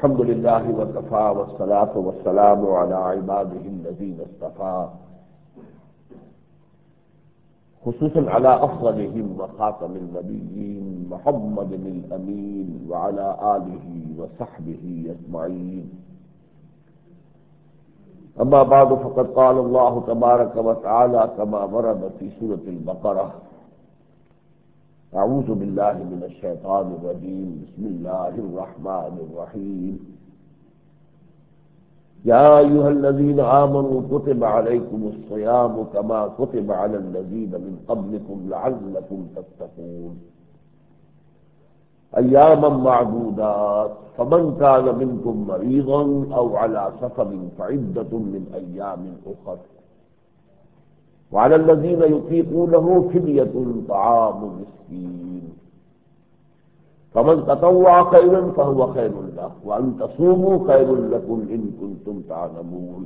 الحمد لله وكفى والصلاة والسلام على عباده الذين اصطفى خصوصا على أفضلهم وخاتم النبيين محمد الأمين وعلى آله وصحبه أجمعين. أما بعد فقد قال الله تبارك وتعالى كما ورد في سورة البقرة: أعوذ بالله من الشيطان الرجيم بسم الله الرحمن الرحيم. يا أيها الذين آمنوا كتب عليكم الصيام كما كتب على الذين من قبلكم لعلكم تتقون أياما معدودات فمن كان منكم مريضا أو على سفر فعدة من أيام أخر وعلى الذين يطيقونه فدية طعام مسكين فمن تطوع خيرا فهو خير له وأن تصوموا خير لكم إن كنتم تعلمون.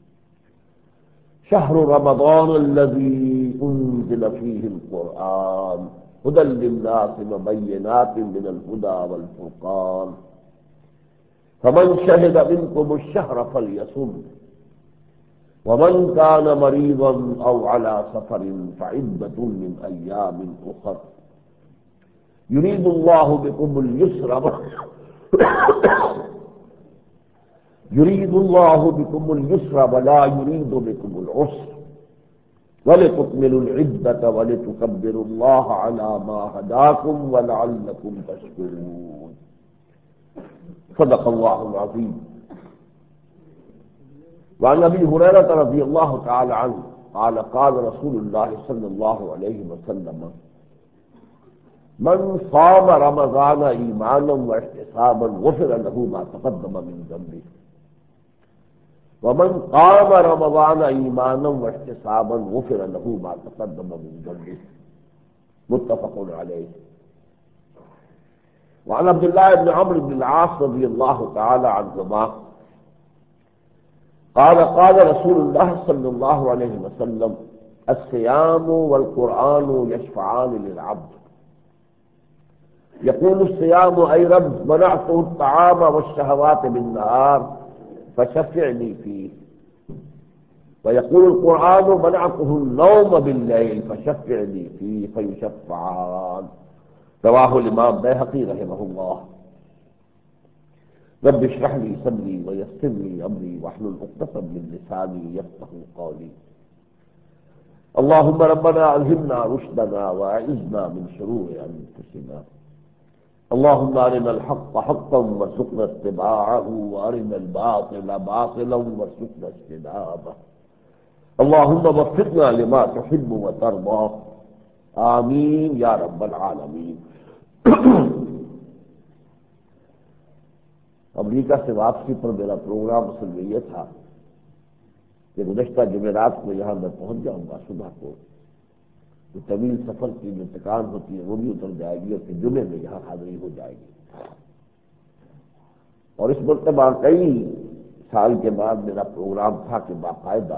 شهر رمضان الذي أنزل فيه القرآن هدى للناس وبينات من الهدى والفرقان فمن شهد منكم الشهر فليصم ومن كان مريضا أو على سفر فعدة من أيام أخر يريد الله بكم اليسر ولا يريد بكم العسر ولتكملوا العدة ولتكبروا الله على ما هداكم ولعلكم تشكرون. صدق الله العظيم. وعن أبي هريرة رضي الله تعالى عنه قال قال رسول الله صلى الله عليه وسلم: من صام رمضان إيمانا واحتسابا غفر له ما تقدم من ذنبه ومن قام رمضان إيمانا واحتسابا غفر له ما تقدم من ذنبه. متفق عليه. وعن عبد الله بن عمرو بن العاص رضي الله تعالى عنهما قال قال رسول الله صلى الله عليه وسلم: الصيام والقرآن يشفعان للعبد. يقول الصيام: أي رب منعته الطعام والشهوات بالنهار فشفعني فيه. ويقول القرآن: منعته النوم بالليل فشفعني فيه فيشفعان. رواه الإمام بيهقي رحمه الله. رب اشرح لي صدري ويسر لي أمري واحلل عقدة من لساني يفقهوا قولي. اللهم ربنا ألهمنا رشدنا وأعذنا من شرور أنفسنا. اللهم أرنا الحق حقا وارزقنا اتباعه وأرنا الباطل باطلا وارزقنا اجتنابه. اللهم وفقنا لما تحب وترضى. آمین یا رب العالمین. امریکہ سے واپسی پر میرا پروگرام اصل میں یہ تھا کہ گزشتہ جمعرات کو یہاں میں پہنچ جاؤں گا صبح کو، تو طویل سفر کی جو تکان ہوتی ہے وہ بھی اتر جائے گی اور پھر جمعے میں یہاں حاضری ہو جائے گی. اور اس مرتبہ کئی سال کے بعد میرا پروگرام تھا کہ باقاعدہ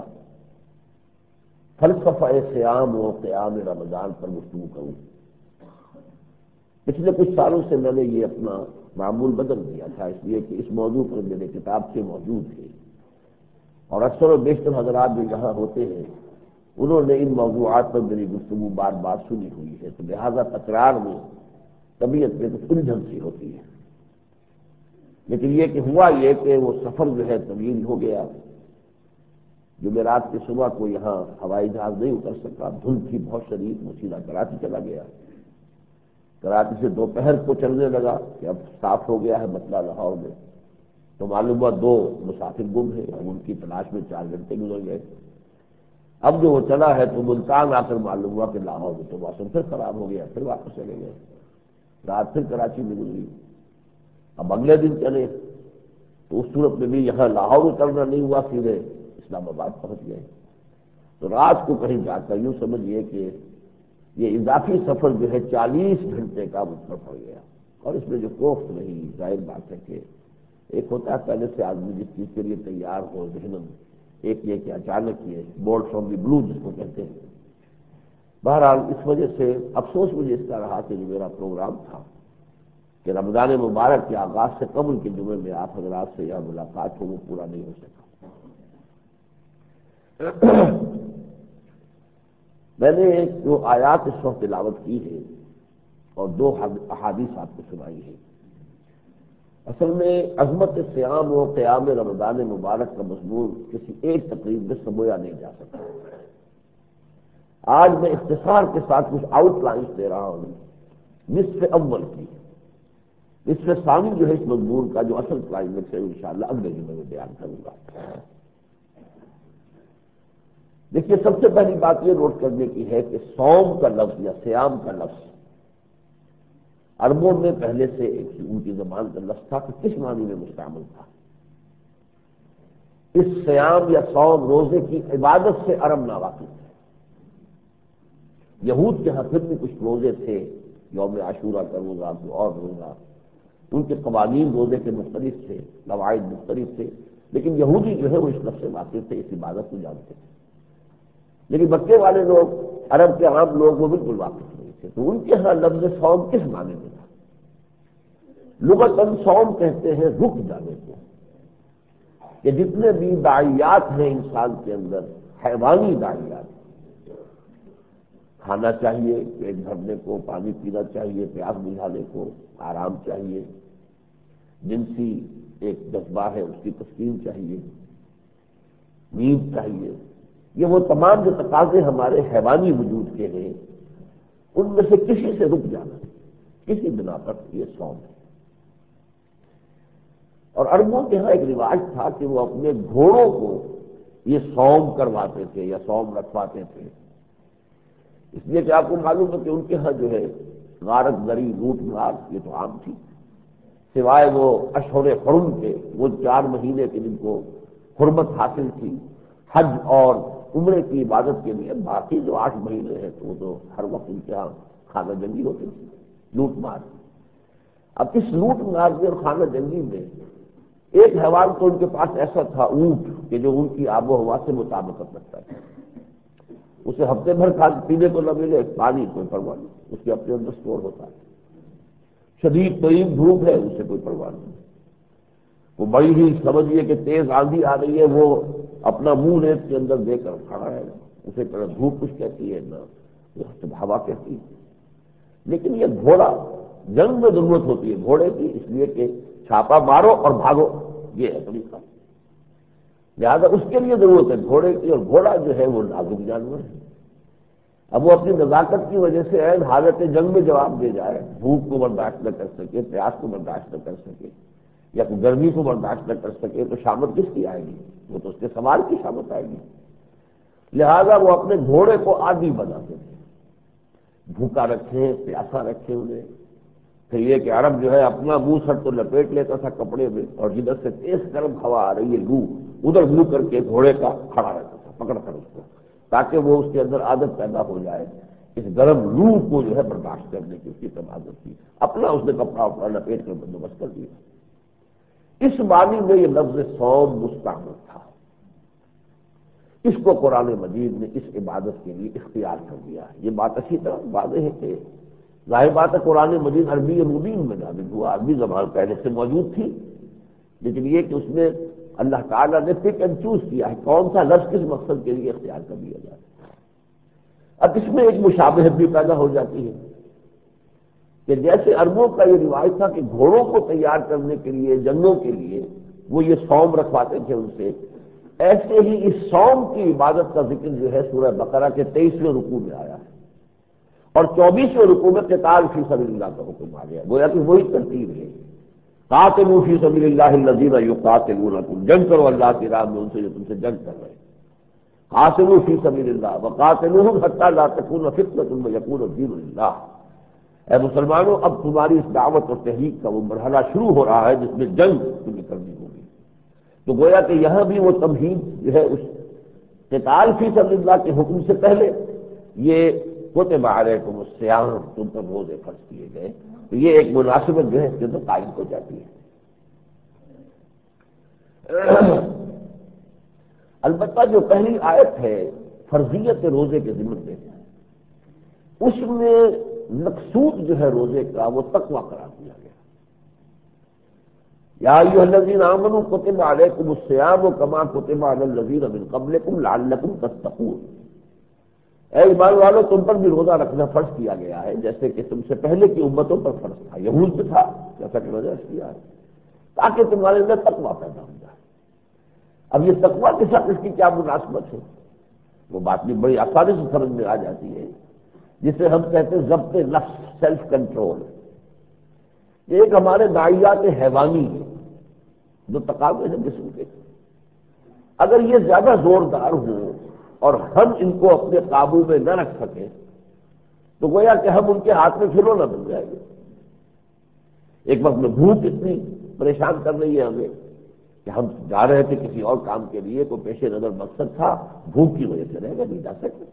فلسفہ صیام و قیام رمضان پر گفتگو کروں. پچھلے کچھ سالوں سے میں نے یہ اپنا معمول بدل دیا تھا، اس لیے کہ اس موضوع پر میرے کتاب سے موجود ہے اور اکثر و بیشتر حضرات جو یہاں ہوتے ہیں انہوں نے ان موضوعات پر میری گفتگو بار بار سنی ہوئی ہے، تو لہذا تکرار میں طبیعت میں کچھ الجھن سی ہوتی ہے. لیکن یہ کہ ہوا یہ کہ وہ سفر جو ہے طویل ہو گیا. جمعرات کی صبح کو یہاں ہوائی جہاز نہیں اتر سکا، دھند تھی بہت شدید، وہ سیدھا کراچی چلا گیا. کراچی سے دوپہر کو چلنے لگا کہ اب صاف ہو گیا ہے مسئلہ لاہور میں، تو معلوم ہوا 2 مسافر گم ہیں، اب ان کی تلاش میں 4 گھنٹے گزر گئے. اب جو وہ چلا ہے تو ملتان آ کر معلوم ہوا کہ لاہور میں تو موسم پھر خراب ہو گیا، پھر واپس چلے گئے. رات پھر کراچی میں گزری. اب اگلے دن چلے تو اس صورت میں بھی یہاں لاہور اترنا نہیں ہوا، سیدھے اسلام آباد پہنچ گئے. تو رات کو کہیں جا کر یوں سمجھیے کہ یہ اضافی سفر جو ہے 40 گھنٹے کا مجھ پر پڑ گیا. اور اس میں جو کوفت رہی، ظاہر بات ہے کہ ایک ہوتا ہے پہلے سے آدمی جس چیز کے لیے تیار ہو ذہن، ایک یہ کہ اچانک یہ بورڈ فرام دی بلو جس کو کہتے ہیں. بہرحال اس وجہ سے افسوس مجھے اس کا رہا کہ جو میرا پروگرام تھا کہ رمضان مبارک کے آغاز سے قبل کے جمعے میں آپ حضرات سے یہاں ملاقات ہو وہ پورا نہیں ہو سکا۔ میں نے ایک جو آیات اس وقت تلاوت کی ہے اور 2 احادیث آپ کو سنائی ہے، اصل میں عظمت صیام و قیام رمضان مبارک کا مضمون کسی ایک تقریب میں سمویا نہیں جا سکتا۔ آج میں اختصار کے ساتھ کچھ آؤٹ لائنز دے رہا ہوں نصف اول کی، نصف ثانی جو ہے اس مضمون کا جو اصل کلائمیکس ہے انشاءاللہ اگلے جمعے میں بیان کروں گا۔ دیکھیے، سب سے پہلی بات یہ نوٹ کرنے کی ہے کہ صوم کا لفظ یا صیام کا لفظ عربوں میں پہلے سے ان کی زبان کا لفظ تھا کہ کس معنی میں مستعمل تھا۔ اس صیام یا صوم روزے کی عبادت سے عرب ناواقف تھے۔ یہود کے ہاں پھر بھی کچھ روزے تھے، یوم عاشورہ کا روزہ، کوئی اور روزہ، ان کے قوانین روزے کے مختلف تھے، قواعد مختلف تھے، لیکن یہودی جو ہے وہ اس لفظ سے واقف تھے، اس عبادت کو جانتے تھے۔ لیکن مکے والے لوگ، عرب کے عام لوگ وہ بالکل واقف نہیں تھے، تو ان کے ہاں لفظ صوم کس معنی میں تھا؟ لغتاً صوم کہتے ہیں رک جانے کو، کہ جتنے بھی داعیات ہیں انسان کے اندر، حیوانی داعیات، کھانا چاہیے، پیٹ بھرنے کو، پانی پینا چاہیے، پیاس بجھانے کو، آرام چاہیے، جنسی ایک جذبہ ہے اس کی تسکین چاہیے، نیند چاہیے، یہ وہ تمام جو تقاضے ہمارے حیوانی وجود کے ہیں ان میں سے کسی سے رک جانا، کسی بنا پر یہ صوم ہے۔ اور عربوں کے ہاں ایک رواج تھا کہ وہ اپنے گھوڑوں کو یہ صوم کرواتے تھے یا صوم رکھواتے تھے، اس لیے کہ آپ کو معلوم ہے کہ ان کے ہاں جو ہے غارت زری، لوٹ مار یہ تو عام تھی، سوائے وہ اشہر حرم کے وہ 4 مہینے کے جن کو حرمت حاصل تھی حج اور عمرے کی عبادت کے لیے، باقی جو 8 مہینے ہیں تو وہ تو ہر وقت ان کے ہاں خانہ جنگی ہوتی تھی، لوٹ مار۔ اب اس لوٹ مار میں اور خانہ جنگی میں ایک حیوان تو ان کے پاس ایسا تھا، اونٹ، کہ جو ان کی آب و ہوا سے مطابقت رکھتا تھا، اسے ہفتے بھر کھانے پینے کو نہ ملے، پانی کوئی پرواہ نہیں، اس کے اپنے اندر اسٹور ہوتا ہے، شدید ترین دھوپ ہے اسے کوئی پرواہ نہیں، وہ بڑی ہی سمجھیے کہ تیز آندھی آ رہی ہے وہ اپنا منہ ریت کے اندر دے کر کھڑا ہے، اسے طرح دھوپ کچھ کہتی ہے نہ ہوا کہتی ہے۔ لیکن یہ گھوڑا، جنگ میں ضرورت ہوتی ہے گھوڑے کی، اس لیے کہ چھاپا مارو اور بھاگو، یہ ہے طریقہ، لہٰذا اس کے لیے ضرورت ہے گھوڑے کی، اور گھوڑا جو ہے وہ نازک جانور ہے۔ اب وہ اپنی نزاکت کی وجہ سے عین حالت جنگ میں جواب دے جائے، بھوک کو برداشت نہ کر سکے، پیاس کو برداشت نہ کر سکے، یا کوئی گرمی کو برداشت نہ کر سکے، تو شامت کس کی آئے گی؟ وہ تو اس کے سوار کی شامت آئے گی۔ لہذا وہ اپنے گھوڑے کو عادی بناتے تھے، بھوکا رکھیں، پیاسا رکھیں انہیں۔ پھر یہ کہ عرب جو ہے اپنا منہ سر تو لپیٹ لیتا تھا کپڑے میں، اور جدھر سے تیز گرم ہوا آ رہی ہے لو، ادھر منہ کر کے گھوڑے کا کھڑا رہتا تھا پکڑ کر اس کو، تاکہ وہ اس کے اندر عادت پیدا ہو جائے اس گرم لو کو جو ہے برداشت کرنے کی، اس کی عادت تھی۔ اپنا اس نے کپڑا اپنا لپیٹ کر بندوبست کر دیا۔ اس معنی میں یہ لفظ صوم مستعمل تھا، اس کو قرآن مجید نے اس عبادت کے لیے اختیار کر دیا ہے۔ یہ بات اچھی طرح واضح ہے کہ ظاہر بات ہے قرآن مجید عربی مبین میں نازل ہوا، عربی زبان پہلے سے موجود تھی، لیکن یہ کہ اس میں اللہ تعالیٰ نے پک اینڈ چوز کیا ہے کون سا لفظ کس مقصد کے لیے اختیار کر دیا جائے۔ اب اس میں ایک مشابہت بھی پیدا ہو جاتی ہے کہ جیسے عربوں کا یہ رواج تھا کہ گھوڑوں کو تیار کرنے کے لیے، جنگوں کے لیے وہ یہ صوم رکھواتے تھے ان سے، ایسے ہی اس صوم کی عبادت کا ذکر جو ہے سورہ بقرہ کے 23ویں رکوع میں آیا ہے، اور 24ویں رکوع میں قتال فی سبیل اللہ کا حکم آ گیا، گویا کہ وہی ترتیب ہے، قاتلوا فی سبیل اللہ الذین یقاتلونکم، جنگ کرو اللہ کی راہ میں ان سے جو تم سے جنگ کر رہے ہیں، قاتلوا فی سبیل اللہ وقاتلوہم حتی لا تکون فتنۃ ویکون الدین للہ۔ اے مسلمانوں، اب تمہاری اس دعوت اور تحریک کا وہ مرحلہ شروع ہو رہا ہے جس میں جنگ تمہیں کرنی ہوگی۔ تو گویا کہ یہاں بھی وہ تمہید جو ہے اس قتال فی سبیل اللہ کے حکم سے پہلے یہ کتب علیکم الصیام، تم پر روزے فرض کیے گئے، تو یہ ایک مناسبت جو ہے اس کے اندر قائم ہو جاتی ہے۔ البتہ جو پہلی آیت ہے فرضیت روزے کے ضمن میں، اس میں مقصود جو ہے روزے کا وہ تقویٰ قرار دیا گیا، یا ایھا الذین آمنوا کتب علیکم الصیام کما کتب علی الذین من قبلکم لعلکم تتقون، اے ایمان والو تم پر بھی روزہ رکھنا فرض کیا گیا ہے جیسے کہ تم سے پہلے کی امتوں پر فرض تھا، یہود پہ تھا جیسا کہ وجہ کیا ہے، تاکہ تمہارے اندر تقویٰ پیدا ہو جائے۔ اب یہ تقویٰ کے ساتھ اس کی کیا مناسبت ہے؟ وہ بات بھی بڑی آسانی سے سمجھ میں آ جاتی ہے، جسے ہم کہتے ہیں ضبط نفس، سیلف کنٹرول۔ یہ ایک ہمارے داعیات حیوانی ہے جو تقاضے ہیں جسم کے، اگر یہ زیادہ زوردار ہوں اور ہم ان کو اپنے قابو میں نہ رکھ سکیں تو گویا کہ ہم ان کے ہاتھ میں کھلونا بن جائیں گے۔ ایک وقت میں بھوک اتنی پریشان کر رہی ہے ہمیں کہ ہم جا رہے تھے کسی اور کام کے لیے، کوئی پیش نظر مقصد تھا، بھوک کی وجہ سے رہ گئے، نہیں جا سکتے،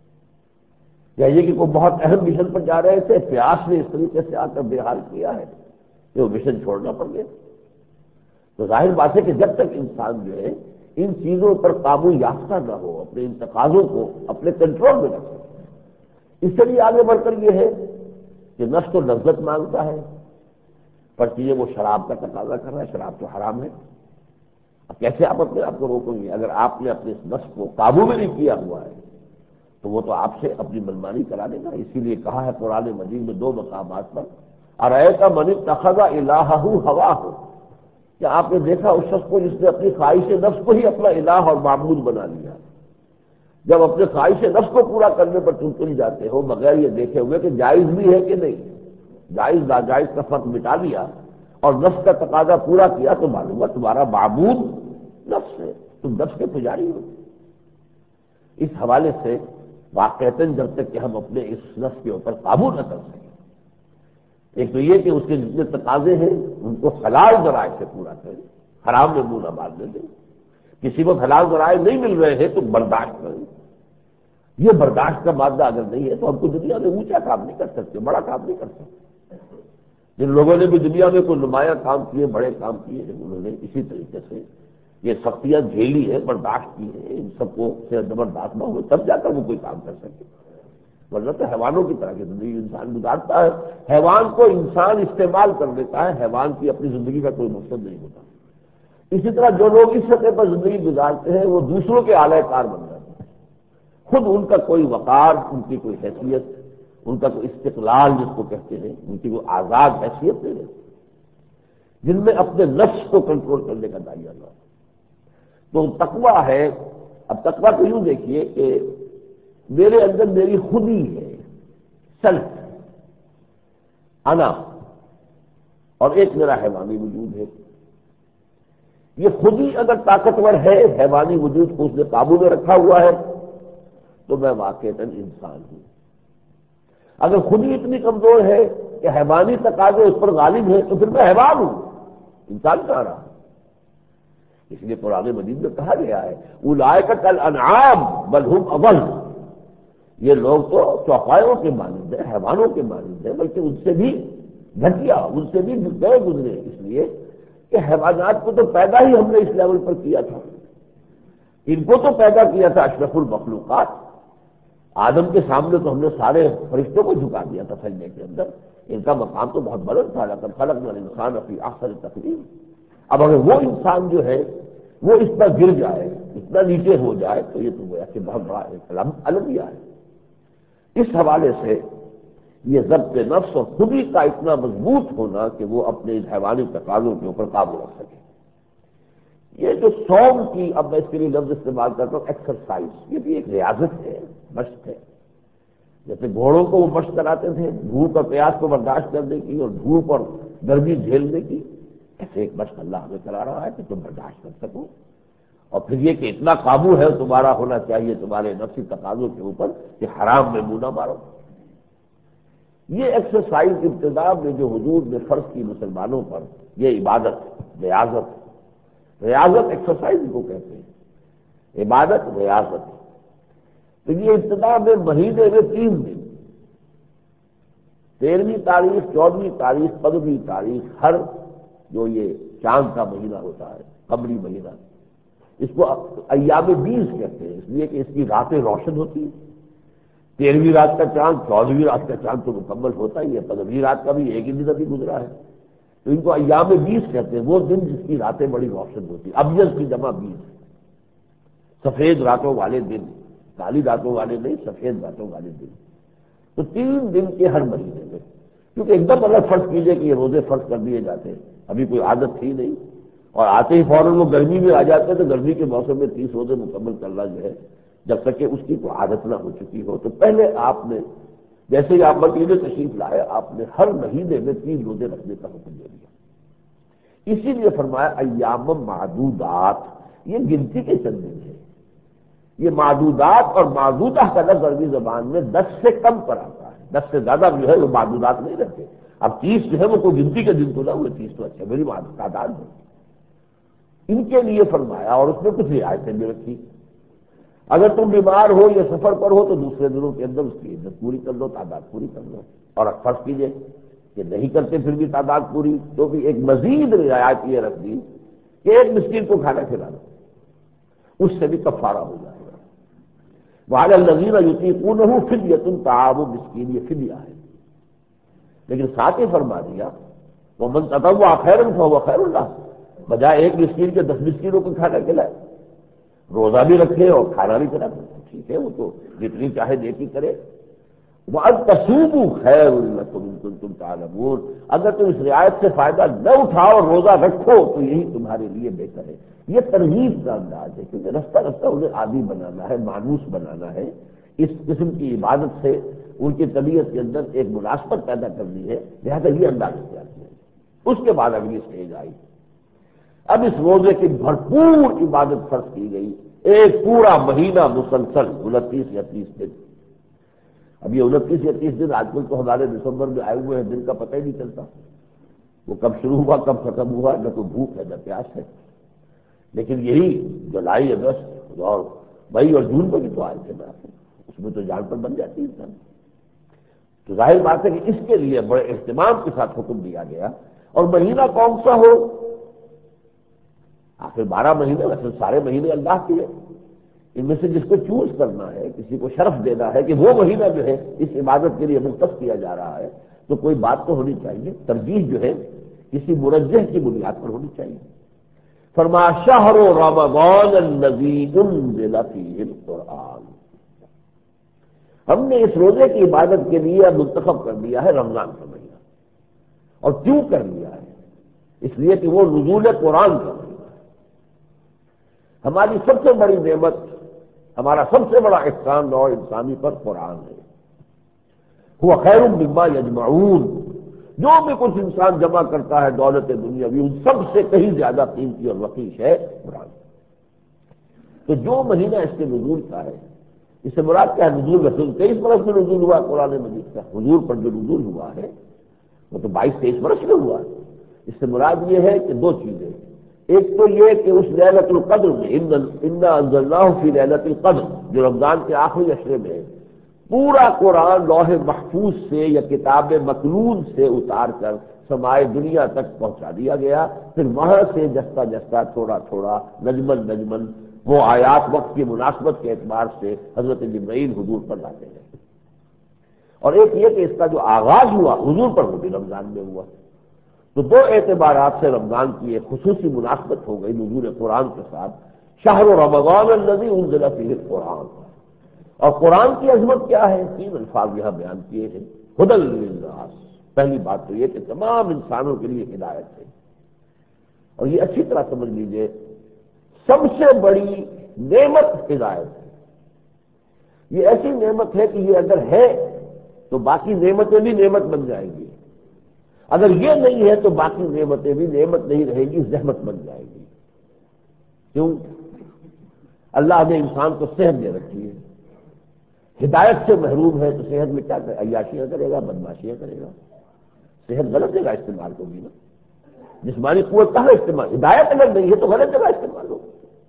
یا یہ کہ کوئی بہت اہم مشن پر جا رہے تھے، پیاس نے اس طریقے سے آ کر بے حال کیا ہے کہ وہ مشن چھوڑنا پڑ گیا۔ تو ظاہر بات ہے کہ جب تک انسان جو ہے ان چیزوں پر قابو یافتہ نہ ہو، اپنے ان تقاضوں کو اپنے کنٹرول میں رکھ سکے۔ اس سے بھی آگے بڑھ کر یہ ہے کہ نفس تو لذت مانگتا ہے، پر چیزیں وہ شراب کا تقاضا کر رہا ہے، شراب تو حرام ہے۔ اب کیسے آپ اپنے آپ کو روکیں گے؟ اگر آپ نے اپنے اس نفس کو قابو میں نہیں کیا ہوا ہے تو وہ تو آپ سے اپنی منمانی کرا دے گا۔ اسی لیے کہا ہے قرآن مجید میں دو مقامات پر، ارأیت من اتخذ الہہ ہواہ، کہ آپ نے دیکھا اس شخص کو جس نے اپنی خواہش نفس کو ہی اپنا الہ اور معبود بنا لیا۔ جب اپنے خواہش نفس کو پورا کرنے پر تم تل جاتے ہو بغیر یہ دیکھے ہوئے کہ جائز بھی ہے کہ نہیں، جائز ناجائز کا فرق مٹا لیا اور نفس کا تقاضا پورا کیا تو معلوم ہے تمہارا معبود نفس ہے، تم نفس کے پجاری ہو۔ اس حوالے سے واقعتاً جب تک کہ ہم اپنے اس نفس کے اوپر قابو نہ کر سکیں، ایک تو یہ کہ اس کے جتنے تقاضے ہیں ان کو حلال ذرائع سے پورا کریں، حرام میں منہ نہ مارنے دیں، کسی کو حلال ذرائع نہیں مل رہے ہیں تو برداشت کریں۔ یہ برداشت کا مادہ اگر نہیں ہے تو ہم کو دنیا میں اونچا کام نہیں کر سکتے، بڑا کام نہیں کر سکتے۔ جن لوگوں نے بھی دنیا میں کوئی نمایاں کام کیے، بڑے کام کیے ہیں، انہوں نے اسی طریقے سے یہ سختیاں جھیلی ہے، برداشت کی ہے، ان سب کو سے زبردست نہ ہو تب جا کر وہ کوئی کام کر سکے، ورنہ تو حیوانوں کی طرح کی زندگی انسان گزارتا ہے۔ حیوان کو انسان استعمال کر لیتا ہے، حیوان کی اپنی زندگی کا کوئی مقصد نہیں ہوتا۔ اسی طرح جو لوگ اس سطح پر زندگی گزارتے ہیں وہ دوسروں کے اعلی کار بن جاتے ہیں، خود ان کا کوئی وقار، ان کی کوئی حیثیت، ان کا کوئی استقلال جس کو کہتے ہیں، ان کی کوئی آزاد حیثیت نہیں رہتی، جن میں اپنے نفس کو کنٹرول کرنے کا دائرہ نہ ہو۔ تو تقویٰ ہے، اب تقویٰ کو یوں دیکھیے کہ میرے اندر میری خودی ہے، سیلف، انا، اور ایک میرا حیوانی وجود ہے۔ یہ خودی اگر طاقتور ہے، حیوانی وجود کو اس نے قابو میں رکھا ہوا ہے تو میں واقعتاً انسان ہوں۔ اگر خودی اتنی کمزور ہے کہ حیوانی تقاضے اس پر غالب ہے تو پھر میں حیوان ہوں، انسان کہاں رہا۔ اس لیے قرآن مجید میں کہا گیا ہے اولئک کالانعام بل ھم اضل، یہ لوگ تو چوپایوں کے مانند ہیں، حیوانوں کے مانند ہیں، بلکہ ان سے بھی گھٹیا، ان سے بھی گئے گزرے، اس لیے کہ حیوانات کو تو پیدا ہی ہم نے اس لیول پر کیا تھا، ان کو تو پیدا کیا تھا اشرف المخلوقات۔ آدم کے سامنے تو ہم نے سارے فرشتوں کو جھکا دیا تھا سجدے کے اندر، ان کا مقام تو بہت بلند تھا، لقد خلقنا الانسان فی احسن تقویم۔ اب اگر وہ انسان جو ہے وہ اس پر گر جائے، اتنا نیچے ہو جائے تو یہ تو گویا کہ بہت بڑا ایک المیہ ہے۔ اس حوالے سے یہ ضبط نفس اور خودی کا اتنا مضبوط ہونا کہ وہ اپنے اس حیوانی تقاضوں کے اوپر قابو رکھ سکے۔ یہ جو صوم کی، اب میں اس کے لیے لفظ استعمال کرتا ہوں ایکسرسائز، یہ بھی ایک ریاضت ہے، مشق ہے۔ جیسے گھوڑوں کو وہ مشق کراتے تھے دھوپ اور پیاس کو برداشت کرنے کی اور دھوپ اور گرمی جھیلنے کی، ایسے ایک مشق اللہ ہمیں کرا رہا ہے کہ تم برداشت کر سکو، اور پھر یہ کہ اتنا قابو ہے تمہارا ہونا چاہیے تمہارے نفسی تقاضوں کے اوپر کہ حرام میں منہ نہ مارو۔ یہ ایکسرسائز ابتدا میں جو حضور نے فرض کی مسلمانوں پر، یہ عبادت، ریاضت ایکسرسائز کو کہتے ہیں، عبادت ریاضت۔ تو یہ ابتدا میں مہینے میں 3 دن، 13ویں تاریخ، 14ویں تاریخ، 15ویں تاریخ، ہر جو یہ چاند کا مہینہ ہوتا ہے، قمری مہینہ، اس کو ایام 20 کہتے ہیں، اس لیے کہ اس کی راتیں روشن ہوتی ہیں۔ 13ویں رات کا چاند، 14ویں رات کا چاند تو مکمل ہوتا ہی ہے، 15ویں رات کا بھی ایک ہی دن ابھی گزرا ہے، تو ان کو ایام 20 کہتے ہیں، وہ دن جس کی راتیں بڑی روشن ہوتی ہیں، ابیض کی جمع 20، سفید راتوں والے دن، کالی راتوں والے نہیں، سفید راتوں والے دن۔ تو 3 دن کے ہر مہینے میں، کیونکہ ایک دم اگر فرض کیجئے کہ یہ روزے فرض کر دیے جاتے ہیں، ابھی کوئی عادت تھی نہیں، اور آتے ہی فوراً وہ گرمی میں آ جاتے ہیں، تو گرمی کے موسم میں 30 روزے مکمل کرنا جو ہے، جب تک کہ اس کی کوئی عادت نہ ہو چکی ہو، تو پہلے آپ نے جیسے ہی آپ مدینے تشریف لائے، آپ نے ہر مہینے میں 3 روزے رکھنے کا حکم دے دیا۔ اسی لیے فرمایا ایام معدودات، یہ گنتی کے چند دن ہے۔ یہ معدودات اور معدودہ کا لفظ عربی زبان میں 10 سے کم پر آتا ہے، 10 سے زیادہ جو ہے وہ معدودات نہیں رہتے۔ اب 30 جو ہے وہ کوئی گنتی کے دن تو نہ ہوئے، 30 تو اچھا میری تعداد ہے۔ ان کے لیے فرمایا، اور اس میں کچھ رعایتیں بھی رکھی، اگر تم بیمار ہو یا سفر پر ہو تو دوسرے دنوں کے اندر اس کی عدت پوری کر لو، تعداد پوری کر لو، اور فرض کیجئے کہ نہیں کرتے پھر بھی تعداد پوری، تو بھی ایک مزید رعایت یہ رکھ دی کہ ایک مسکین کو کھانا کھلا دو، اس سے بھی کفارہ ہو جائے گا۔ وعلی الذین یطیقونہ فدیۃ طعام مسکین، یہ فدیہ ہے، لیکن ساتھ ہی فرما دیا ومن تطوع خیرا فہو خیر لہ، بجائے ایک مسکین کے 10 مسکینوں کو کھانا کھلائے، روزہ بھی رکھے اور کھانا بھی کرا، ٹھیک ہے، وہ تو جتنی چاہے نیکی کرے۔ وَأَن تَصُومُوا خَيْرٌ لَكُمْ إِن كُنتُمْ تَعْلَمُونَ، اگر تم اس رعایت سے فائدہ نہ اٹھاؤ اور روزہ رکھو تو یہی تمہارے لیے بہتر ہے۔ یہ ترغیب کا انداز ہے، کیونکہ رفتہ رفتہ انہیں عادی بنانا ہے، مانوس بنانا ہے، اس قسم کی عبادت سے ان کی طبیعت کے اندر ایک مناسبت پیدا کرنی ہے، لہذا یہ انداز اختیار کیا۔ اس کے بعد اگلی اسٹیج آئی، اب اس روزے کی بھرپور عبادت فرض کی گئی، ایک پورا مہینہ مسلسل 29 یا 30 دن۔ اب یہ 29 یا 30 دن آج کل تو ہمارے دسمبر میں آئے ہوئے ہیں، دن کا پتہ ہی نہیں چلتا، وہ کب شروع ہوا کب ختم ہوا، نہ تو بھوک ہے نہ پیاس ہے۔ لیکن یہی جولائی، اگست اور مئی اور جون میں بھی تو آئے تھے نا، اس میں تو جان پر بن جاتی ہے انسان۔ تو ظاہر بات ہے کہ اس کے لیے بڑے اہتمام کے ساتھ حکم دیا گیا۔ اور مہینہ کون سا ہو؟ آخر 12 مہینے، ویسے سارے مہینے اللہ کے ہیں، ان میں سے جس کو چوز کرنا ہے، کسی کو شرف دینا ہے کہ وہ مہینہ جو ہے اس عبادت کے لیے مختص کیا جا رہا ہے، تو کوئی بات تو ہونی چاہیے، ترجیح جو ہے کسی مرجح کی بنیاد پر ہونی چاہیے۔ فرمایا شہر رمضان الذی انزل فیہ القرآن، ہم نے اس روزے کی عبادت کے لیے منتخب کر دیا ہے رمضان کا مہینہ۔ اور کیوں کر لیا ہے؟ اس لیے کہ وہ نزول قرآن کا مہینہ ہے۔ ہماری سب سے بڑی نعمت، ہمارا سب سے بڑا احسان نوع انسانی پر قرآن ہے۔ هو خیر مما یجمعون، جو بھی کچھ انسان جمع کرتا ہے دولت دنیاوی، ان سب سے کہیں زیادہ قیمتی اور وقیش ہے قرآن۔ تو جو مہینہ اس کے نزول کا ہے، اس سے مراد کیا ہے؟ نزول رسول 23 برس میں نزول ہوا قرآن مجید کا، حضور پر جو نزول ہوا ہے وہ تو 22-23 برس میں ہوا۔ اس سے مراد یہ ہے کہ 2 چیزیں، ایک تو یہ کہ اس لیلۃ القدر میں انا انزلناہ فی لیلۃ القدر، جو رمضان کے آخری عشرے میں ہے، پورا قرآن لوح محفوظ سے یا کتاب مکنون سے اتار کر سمائے دنیا تک پہنچا دیا گیا، پھر وہاں سے جستا جستا تھوڑا تھوڑا نجمن نجمن وہ آیات وقت کی مناسبت کے اعتبار سے حضرت جبرائیل حضور پر لاتے ہیں۔ اور ایک یہ کہ اس کا جو آغاز ہوا حضور پر وہ بھی رمضان میں ہوا، تو 2 اعتبارات سے رمضان کی ایک خصوصی مناسبت ہو گئی نزول قرآن کے ساتھ۔ شہر رمضان الذی انزل فیہ القرآن، اور قرآن کی عظمت کیا ہے؟ 3 الفاظ یہاں بیان کیے ہیں، ھدی للناس۔ پہلی بات تو یہ کہ تمام انسانوں کے لیے ہدایت ہے، اور یہ اچھی طرح سمجھ لیجئے سب سے بڑی نعمت ہدایت ہے۔ یہ ایسی نعمت ہے کہ یہ اگر ہے تو باقی نعمتیں بھی نعمت بن جائیں گی، اگر یہ نہیں ہے تو باقی نعمتیں بھی نعمت نہیں رہے گی، زحمت بن جائے گی۔ کیوں؟ اللہ نے انسان کو صحت دے رکھی ہے، ہدایت سے محروم ہے تو صحت میں کیا کرے؟ عیاشیاں کرے گا، بدماشیاں کرے گا، صحت غلط جگہ استعمال ہوگی نا۔ جسمانی قوت کہاں استعمال؟ ہدایت اگر نہیں ہے تو غلط جگہ استعمال ہوگی۔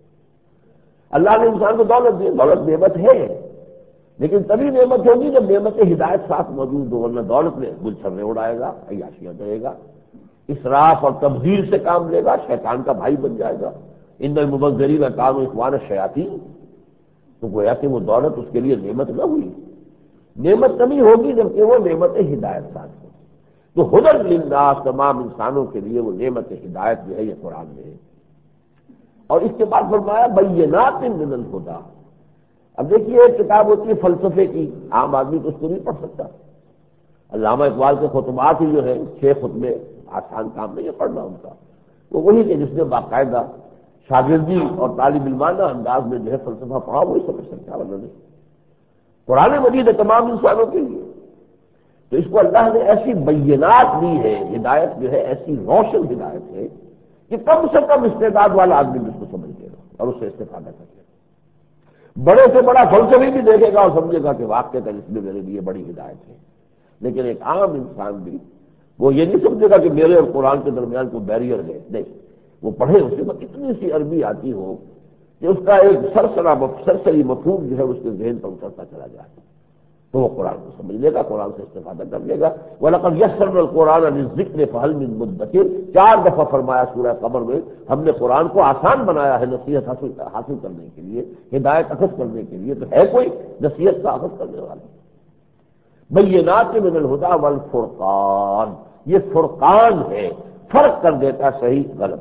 اللہ نے انسان کو دولت دی، دولت نعمت ہے، لیکن تبھی نعمت ہوگی جب نعمت ہدایت ساتھ موجود ہو، ورنہ دولت میں گل چھرے اڑائے گا، عیاشیاں کرے گا، اسراف اور تبذیر سے کام لے گا، شیطان کا بھائی بن جائے گا۔ ان المبذرین کانوا اخوان الشیاطین، تو گویا کہ وہ دولت اس کے لیے نعمت نہ ہوئی۔ نعمت تبھی ہوگی جبکہ وہ نعمت ہدایت ساتھ ہو۔ تو ہدی للناس تمام انسانوں کے لیے وہ نعمت ہدایت جو ہے یہ قرآن میں ہے۔ اور اس کے بعد فرمایا بینات من الہدی۔ اب دیکھیے ایک کتاب ہوتی ہے فلسفے کی، عام آدمی تو اس کو نہیں پڑھ سکتا۔ علامہ اقبال کے خطبات ہی جو ہے 6 خطبے، آسان کام نہیں ہے پڑھنا ان کا، وہ وہی کہ جس نے باقاعدہ شاگردی اور طالب علمانہ انداز میں جو ہے فلسفہ پڑھا وہی سمجھ سکتا ہے، ورنہ نہیں۔ قرآن مجید ہے تمام انسانوں کے لیے، تو اس کو اللہ نے ایسی بینات دی ہے، ہدایت جو ہے ایسی روشن ہدایت ہے کہ کم سے کم استعداد والا آدمی بھی اس کو سمجھ لے گا اور اس سے استفادہ کر لے گا۔ بڑے سے بڑا فلسفی بھی دیکھے گا اور سمجھے گا کہ واقعہ اس میں میرے لیے بڑی ہدایت ہے، لیکن ایک عام انسان بھی وہ یہ نہیں سمجھے گا کہ میرے اور قرآن کے درمیان کوئی بیریئر ہے، نہیں، وہ پڑھے اسے بس اتنی سی عربی آتی ہو کہ اس کا ایک سرسری مفہوم جو ہے اس کے ذہن پر اترتا چلا جائے تو وہ قرآن کو سمجھ لے گا، قرآن سے استفادہ کر لے گا۔ وَلَقَدْ يَسَّرْنَا الْقُرْآنَ لِلذِّكْرِ فَهَلْ مِن مُدَّكِرٍ، 4 دفعہ فرمایا سورہ قمر میں ہم نے قرآن کو آسان بنایا ہے نصیحت حاصل کرنے کے لیے، ہدایت اخذ کرنے کے لیے، تو ہے کوئی نصیحت کا اخذ کرنے والا؟ بینات من الہدی والفرقان، یہ فرقان ہے، فرق کر دیتا ہے صحیح غلط،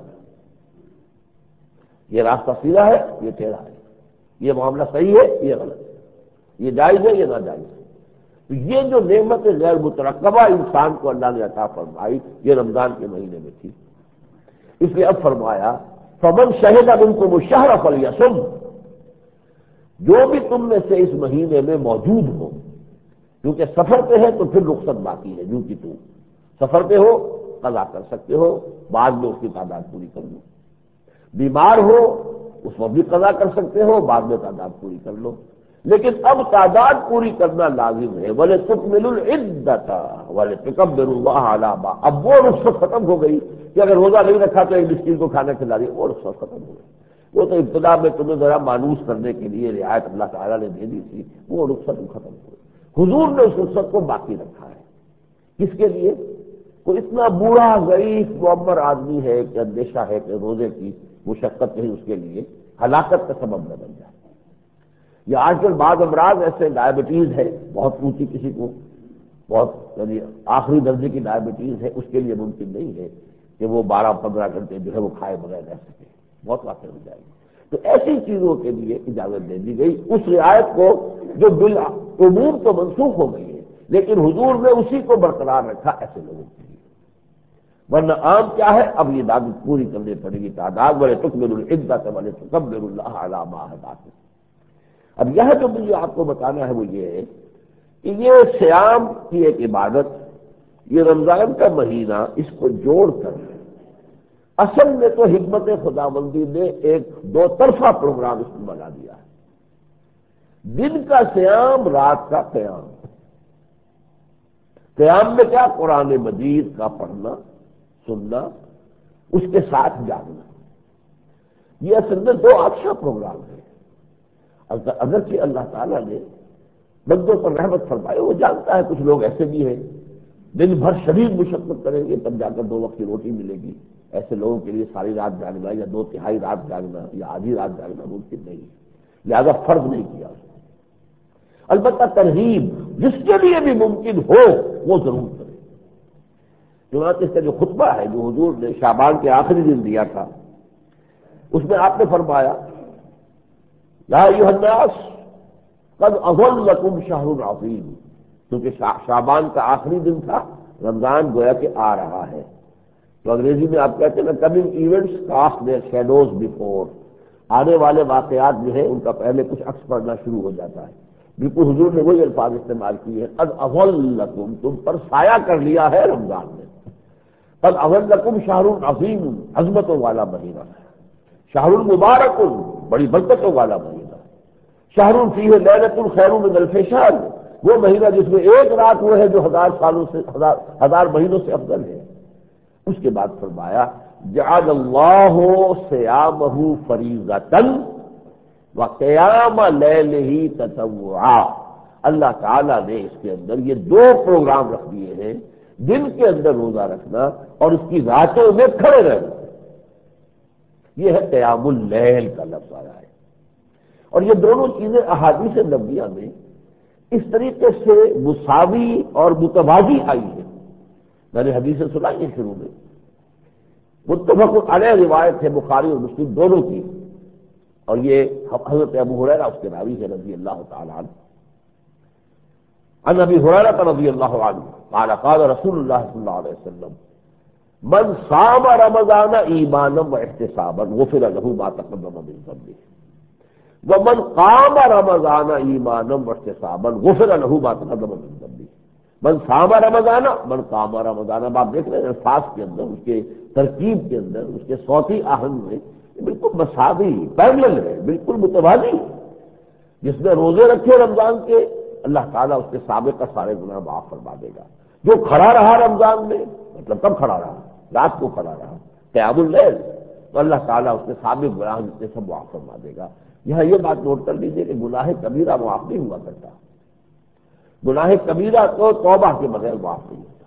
یہ راستہ سیدھا ہے یہ ٹیڑھا ہے، یہ معاملہ صحیح ہے یہ غلط ہے، یہ جائز ہے یہ ناجائز ہے۔ تو یہ جو نعمت غیر مترقبہ انسان کو اللہ نے عطا فرمائی یہ رمضان کے مہینے میں تھی، اس لیے اب فرمایا فمن شہد منکم الشہر فلیصم، جو بھی تم میں سے اس مہینے میں موجود ہو، کیونکہ سفر پہ ہے تو پھر رخصت باقی ہے، جو کہ تم سفر پہ ہو قضا کر سکتے ہو، بعد میں اس کی تعداد پوری کر لو، بیمار ہو اس وقت بھی قضا کر سکتے ہو، بعد میں تعداد پوری کر لو، لیکن اب تعداد پوری کرنا لازم ہے۔ وَلِتُكْمِلُوا الْعِدَّةَ وَلِتُكَبِّرُوا اللَّهَ عَلَىٰ مَا، اب وہ رخصت ختم ہو گئی کہ اگر روزہ نہیں رکھا تو ایک مسکین کو کھانا کھلا دیا، وہ رخصت ختم ہو گئی، وہ تو ابتدا میں تمہیں ذرا مانوس کرنے کے لیے رعایت اللہ تعالیٰ نے دے دی تھی، وہ رخصت ختم ہو گئی۔ حضور نے اس رخصت کو باقی رکھا ہے، کس کے لیے؟ کوئی اتنا بوڑھا ضعیف معمر آدمی ہے کہ اندیشہ ہے کہ روزے کی مشقت کہیں اس کے لیے ہلاکت کا سبب نہ بن جائے، یا آج کل بعض امراض ایسے ڈائبٹیز ہے بہت اونچی، کسی کو بہت یعنی آخری درجے کی ڈائبٹیز ہے، اس کے لیے ممکن نہیں ہے کہ وہ 12-15 گھنٹے جو ہے وہ کھائے بغیر رہ سکے، بہت واقع ہو جائے گی۔ تو ایسی چیزوں کے لیے اجازت دے دی گئی، اس رعایت کو جو بالعموم تو منسوخ ہو گئی ہے لیکن حضور نے اسی کو برقرار رکھا ایسے لوگوں کے لیے، ورنہ عام کیا ہے اب یہ دعوت پوری کرنی پڑے گی تعداد، وَلِتُكْمِلُوا الْعِدَّةَ وَلِتُكَبِّرُوا اللَّهَ عَلَىٰ مَا هَدَاكُمْ۔ اب یہ جو مجھے آپ کو بتانا ہے وہ یہ ہے کہ یہ صیام کی ایک عبادت، یہ رمضان کا مہینہ، اس کو جوڑ کر اصل میں تو حکمت خداوندی نے ایک 2 طرفہ پروگرام اس میں بنا دیا ہے، دن کا صیام، رات کا قیام۔ قیام میں کیا؟ قرآن مجید کا پڑھنا سننا، اس کے ساتھ جاگنا، یہ اصل میں 2 اچھا پروگرام ہے۔ اگرچہ اللہ تعالیٰ نے بندوں پر رحمت فرمائے، وہ جانتا ہے کچھ لوگ ایسے بھی ہیں دن بھر شدید مشقت کریں گے تب جا کر 2 وقت کی روٹی ملے گی، ایسے لوگوں کے لیے ساری رات جاگنا یا 2/3 رات جاگنا یا آدھی رات جاگنا ممکن نہیں ہے، لہذا فرض نہیں کیا اس کو۔ البتہ ترغیب جس کے لیے بھی ممکن ہو وہ ضرور کرے۔ چنانچہ اس کا جو خطبہ ہے جو حضور نے شعبان کے آخری دن دیا تھا، اس میں آپ نے فرمایا یا ایھا الناس قد اظلکم شہر عظیم، کیونکہ شعبان کا آخری دن تھا، رمضان گویا کہ آ رہا ہے، تو انگریزی میں آپ کہتے ہیں نا coming events cast their shadows before, آنے والے واقعات جو ہیں ان کا پہلے کچھ عکس پڑنا شروع ہو جاتا ہے۔ بالکل حضور نے وہی الفاظ استعمال کیے، قد اظلکم، تم پر سایہ کر لیا ہے رمضان نے، قد اظلکم شہر عظیم، عظمتوں والا مہینہ، شہر مبارک، بڑی برکتوں والا مہینہ، شہر فیہ لیلۃ خیر من الف شہر، وہ مہینہ جس میں ایک رات وہ ہے جو 1000 سالوں سے 1000 مہینوں سے افضل ہے۔ اس کے بعد فرمایا جعل اللہ صیامہ فریضۃ وقیام لیلہ تطوعا، اللہ تعالیٰ نے اس کے اندر یہ 2 پروگرام رکھ دیے ہیں، دن کے اندر روزہ رکھنا اور اس کی راتوں میں کھڑے رہنا، یہ ہے قیام اللیل کا لفظ آیا ہے۔ اور یہ دونوں چیزیں احادیث نبویہ میں اس طریقے سے مساوی اور متوازی آئی ہیں میں نے حدیثیں سنائی ہیں شروع میں، متفق علیہ روایت ہے بخاری اور مسلم دونوں کی، اور یہ حضرت ابو ہریرہ اس کے راوی ہے رضی اللہ تعالی عنہ۔ عن ابی ہریرہ رضی اللہ عنہ قال قال رسول اللہ صلی اللہ علیہ وسلم من صام رمضان ایمانا واحتسابا غفر له ما تقدم من ذنبه ومن قام رمضان ایمانا واحتسابا غفر له ما تقدم من ذنبه۔ من صام رمضان، من قام رمضان، آپ دیکھ رہے ہیں الفاظ کے اندر، اس کے ترکیب کے اندر، اس کے صوتی آہنگ میں بالکل مساوی پیرلل ہے، بالکل متوازی۔ جس نے روزے رکھے رمضان کے، اللہ تعالیٰ اس کے سابقہ سارے گناہ معاف فرما دے گا۔ جو کھڑا رہا رمضان میں، مطلب کب کھڑا رہا؟ رات کو کھڑا رہا، قیام اللیل، تو اللہ تعالیٰ اس کے سابق گناہ جتنے سب معاف فرما دے گا۔ یہاں یہ بات نوٹ کر لیجیے کہ گناہ کبیرہ معاف نہیں ہوا کرتا، گناہ کبیرہ تو توبہ کے بغیر معاف نہیں ہوتا۔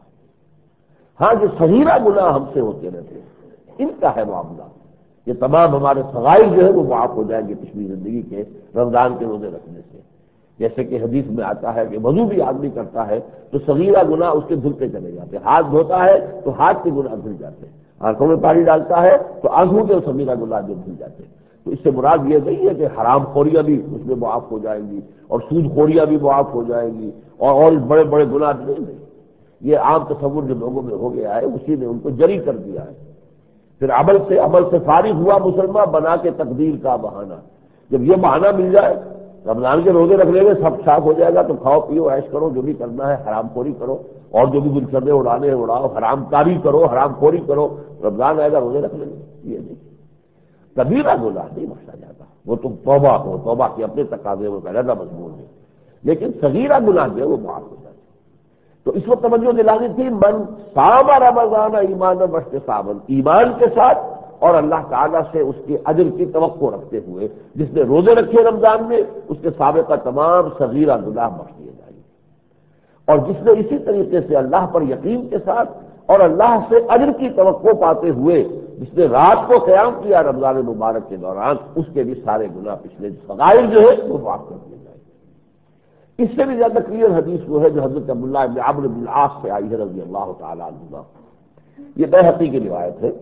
ہاں جو صغیرہ گناہ ہم سے ہوتے رہتے ہیں، ان کا ہے معاملہ، یہ تمام ہمارے صغائر جو ہے وہ معاف ہو جائیں گے پچھلی زندگی کے رمضان کے روزے رکھنے سے۔ جیسے کہ حدیث میں آتا ہے کہ وضو بھی آدمی کرتا ہے تو صغیرہ گناہ اس کے دھلتے چلے جاتے ہیں، ہاتھ دھوتا ہے تو ہاتھ کے گناہ دھل جاتے ہیں، آنکھوں میں پانی ڈالتا ہے تو آنکھوں کے صغیرہ گناہ جو دھل جاتے ہیں۔ تو اس سے مراد یہ نہیں ہے کہ حرام خوریاں بھی اس میں معاف ہو جائیں گی اور سود خوریاں بھی معاف ہو جائیں گی اور بڑے بڑے گناہ نہیں۔ یہ عام تصور جو لوگوں میں ہو گیا ہے اسی نے ان کو جری کر دیا ہے۔ پھر عمل سے فارغ ہوا مسلمان بنا کے تقدیر کا بہانہ۔ جب یہ بہانہ مل جائے رمضان کے روزے رکھ لیں گے سب صاف ہو جائے گا، تو کھاؤ پیو عیش کرو، جو بھی کرنا ہے حرام خوری کرو، اور جو بھی گلچردے اڑانے ہیں اڑاؤ، حرام کاری کرو، حرام خوری کرو، رمضان آئے گا روزے رکھ لیں گے۔ یہ نہیں، کبیرہ گناہ نہیں بخشا جاتا، وہ تم توبہ ہو، توبہ کے اپنے تقاضے وہ علیحدہ مضمون ہے، لیکن صغیرہ گناہ جو ہے وہ معاف ہو جاتا ہے۔ تو اس وقت توجہ دلانی تھی، من صام رمضان ایمانا واحتسابا، ایمان کے ساتھ اور اللہ تعالیٰ سے اس کے اجر کی توقع رکھتے ہوئے جس نے روزے رکھے رمضان میں، اس کے سابقہ تمام صغیرہ گناہ بخش دیے جائیں گے۔ اور جس نے اسی طریقے سے اللہ پر یقین کے ساتھ اور اللہ سے اجر کی توقع پاتے ہوئے جس نے رات کو قیام کیا رمضان مبارک کے دوران، اس کے بھی سارے گناہ پچھلے صغائر جو ہے وہ معاف کر دیے جائیں گے۔ اس سے بھی زیادہ کلیئر حدیث وہ ہے جو حضرت عبداللہ بن عمرو بن العاص سے آئی ہے رضی اللہ تعالی عنہ، یہ بیہقی کی روایت ہے۔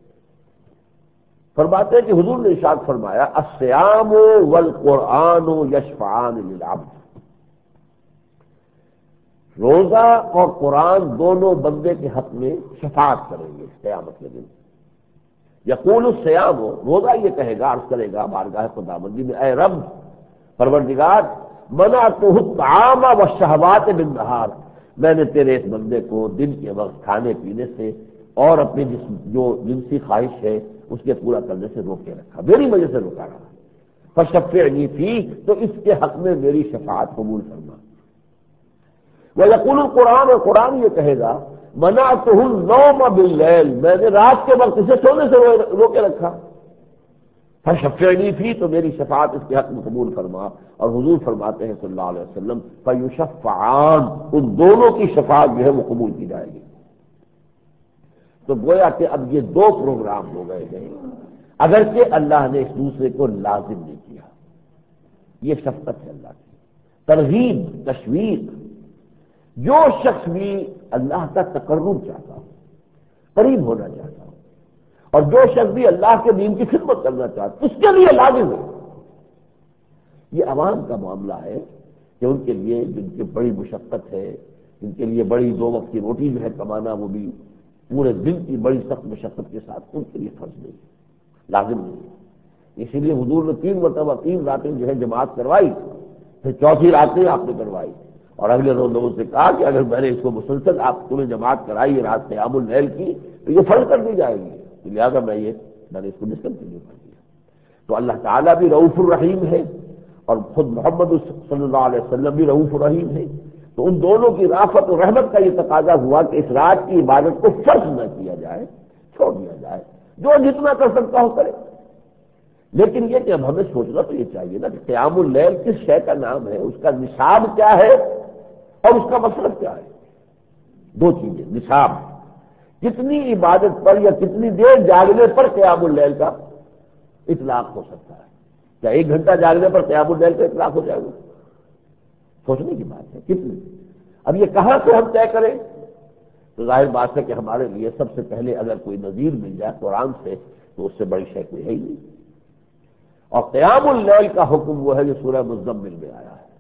فرماتے ہیں کہ حضور نے ارشاد فرمایا الصیام والقرآن یشفعان للعبد، روزہ اور قرآن دونوں بندے کے حق میں شفاعت کریں گے قیامت کے دن۔ یقول الصیام، روزہ یہ کہے گا، عرض کرے گا بارگاہ خداوندی میں، اے رب پروردگار منعتہ الطعام والشہوات بالنہار، میں نے تیرے اس بندے کو دن کے وقت کھانے پینے سے اور اپنی جو جنسی خواہش ہے اس کے پورا کرنے سے روک کے رکھا، میری وجہ سے روکا رہا، فشفعنی فیہ، تو اس کے حق میں میری شفاعت قبول فرما۔ ویقول القرآن، اور قرآن یہ کہے گا منعتہ النوم باللیل، میں نے رات کے وقت اسے سونے سے روکے رکھا، فشفعنی فیہ، تو میری شفاعت اس کے حق میں قبول فرما۔ اور حضور فرماتے ہیں صلی اللہ علیہ وسلم فیشفعان، ان دونوں کی شفاعت جو ہے وہ قبول کی جائے گی۔ تو گویا کہ اب یہ دو پروگرام ہو گئے ہیں، اگرچہ اللہ نے اس دوسرے کو لازم نہیں کیا۔ یہ شفقت ہے اللہ کی، ترغیب، تشویق۔ جو شخص بھی اللہ کا تقرب چاہتا ہو، قریب ہونا چاہتا ہو، اور جو شخص بھی اللہ کے دین کی خدمت کرنا چاہتا ہے، اس کے لیے لازم ہے۔ یہ عوام کا معاملہ ہے کہ ان کے لیے جن کی بڑی مشقت ہے، جن کے لیے بڑی دو وقت کی روٹی جو ہے کمانا، وہ بھی پورے دن کی بڑی سخت مشقت کے ساتھ، ان کے لیے فرض نہیں ہے، لازم نہیں ہے۔ اسی لیے حضور نے 3 مرتبہ 3 راتیں جو ہے جماعت کروائی، پھر چوتھی راتیں آپ نے کروائی، اور اگلے روز لوگوں سے کہا کہ اگر میں نے اس کو مسلسل آپ تمہیں جماعت کرائی ہے رات قیام اللیل کی تو یہ فرض کر دی جائے گی، لہٰذا میں نے اس کو ڈسکنٹینیو کر دیا۔ تو اللہ تعالیٰ بھی رؤوف الرحیم ہے اور خود محمد صلی اللہ علیہ وسلم بھی رؤوف الرحیم ہے، تو ان دونوں کی رافت و رحمت کا یہ تقاضا ہوا کہ اس رات کی عبادت کو فرض نہ کیا جائے، چھوڑ دیا جائے، جو جتنا کر سکتا ہو کرے۔ لیکن یہ کہ اب ہمیں سوچنا تو یہ چاہیے نا کہ قیام اللیل کس شے کا نام ہے، اس کا نصاب کیا ہے اور اس کا مطلب کیا ہے۔ دو چیزیں، نصاب کتنی عبادت پر یا کتنی دیر جاگنے پر قیام اللیل کا اطلاق ہو سکتا ہے، کیا 1 گھنٹہ جاگنے پر قیام اللیل کا اطلاق ہو جائے گا؟ سوچنے کی بات ہے کتنی۔ اب یہ کہاں سے ہم طے کریں؟ تو ظاہر بات ہے کہ ہمارے لیے سب سے پہلے اگر کوئی نذیر مل جائے قرآن سے تو اس سے بڑی شے کوئی ہے ہی نہیں. اور قیام اللیل کا حکم وہ ہے جو سورہ مزمل میں آیا ہے.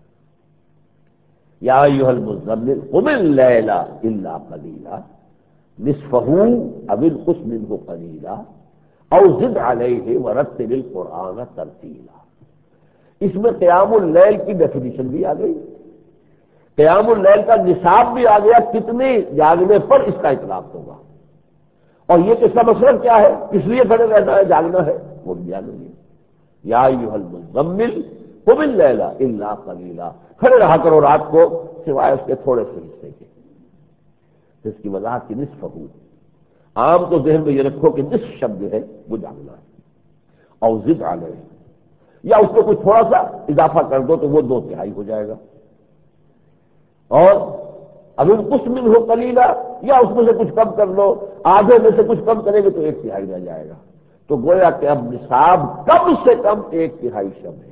یا ایھا المزمل قم اللیل الا قلیلا نصفہ او انقص منہ قلیلا او زد علیہ ورتل القرآن ترتیلا. اس میں قیام اللیل کی ڈیفینیشن بھی آ گئی، قیام اللیل کا نصاب بھی آ گیا، کتنے جاگنے پر اس کا اطلاق ہوگا، اور یہ کس کا مقصد کیا ہے، کس لیے کھڑے رہنا ہے، جاگنا ہے، وہ بھی آ گئی. یا ایھا المزمل قم اللیل الا قلیلا، کھڑے رہا کرو رات کو سوائے اس کے تھوڑے سے حصے کے. جس کی وضاحت کی نصف ہو، عام تو ذہن میں یہ رکھو کہ نصف شبد ہے وہ جاگنا ہے. اور زد علیہ، یا اس کو کچھ تھوڑا سا اضافہ کر دو تو وہ 2/3 ہو جائے گا. اور اب انقص منہ قلیلا، یا اس میں سے کچھ کم کر لو، آدھے میں سے کچھ کم کریں گے تو 1/3 رہ جائے گا. تو گویا کہ اب نصاب کم سے کم 1/3 شب ہے.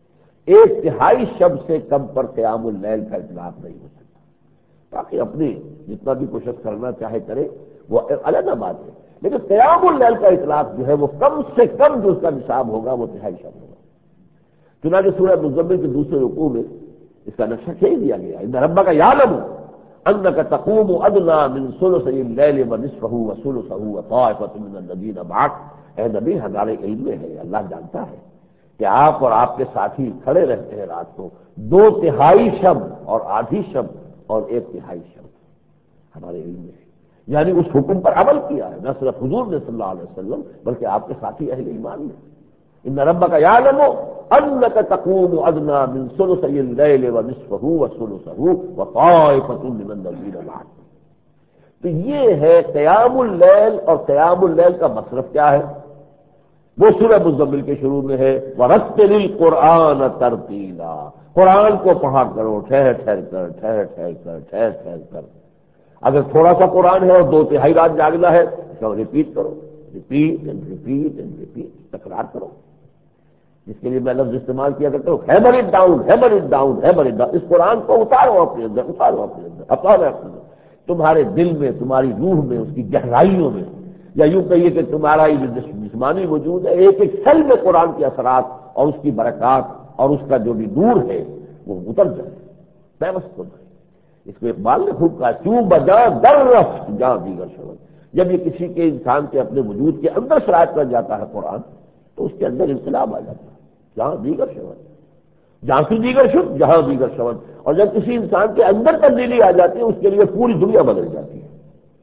1/3 شب سے کم پر قیام اللیل کا اطلاق نہیں ہو سکتا. باقی اپنی جتنا بھی کوشش کرنا چاہے کرے وہ علیحدہ بات ہے، لیکن قیام اللیل کا اطلاق جو ہے وہ کم سے کم جو اس کا نصاب ہوگا وہ 1/3 شب ہوگا. چنانچہ سورہ مزمل کے دوسرے رکوع میں اس کا نقشہ کھینچ دیا گیا. ان ربک یعلم انک تقوم ادنی من ثلثی اللیل ونصفہ وثلثہ وطائفۃ من الذین معک. اے نبی ہمارے علم میں ہے، اللہ جانتا ہے کہ آپ اور آپ کے ساتھی کھڑے رہتے ہیں رات کو 2/3 شب اور آدھی شب اور 1/3 شب، ہمارے علم میں ہے. یعنی اس حکم پر عمل کیا ہے نہ صرف حضور نے صلی اللہ علیہ وسلم بلکہ آپ کے ساتھی اہل ایمان نے. ان ربک یعلم انک تقوم ادنی من ثلثی اللیل ونصفہ وثلثہ وطائفۃ من الذین معک. تو یہ ہے قیام اللیل. اور قیام اللیل کا مصرف کیا ہے؟ وہ سورہ مزمل کے شروع میں ہے وَرَتِّلِ الْقُرْآنَ تَرْتِیلًا. قرآن کو پڑھا کرو ٹھہر ٹھہر کر، ٹھہر ٹھہر کر، ٹھہر ٹھہر کر. اگر تھوڑا سا قرآن ہے اور 2/3 رات جاگنا ہے تو ریپیٹ کرو، repeat and repeat and repeat, تکرار کرو. جس کے لیے میں لفظ استعمال کیا کرتا ہوں hammer it down, hammer it down, hammer it down. اس قرآن کو اتارو اپنے اندر، اتارو اپنے اندر، اپنا اپنے اندر، تمہارے دل میں، تمہاری روح میں، اس کی گہرائیوں میں، یا یوں کہیے کہ تمہارا یہ جسمانی وجود ہے، ایک ایک سیل میں قرآن کے اثرات اور اس کی برکات اور اس کا جو بھی نور ہے وہ اتر جائے، پیوست ہو جائے. اس کو اقبال نے خوب کہا کیوں بجا در رفت جہاں دیگر شبد. جب یہ کسی کے انسان کے اپنے وجود کے اندر شرائط کر جاتا ہے قرآن تو اس کے اندر انقلاب آ جاتا ہے. جہاں دیگر شبد، جہاں سے دیگر شبد، جہاں دیگر شبد. اور جب کسی انسان کے اندر تبدیلی آ جاتی ہے اس کے لیے پوری دنیا بدل جاتی ہے.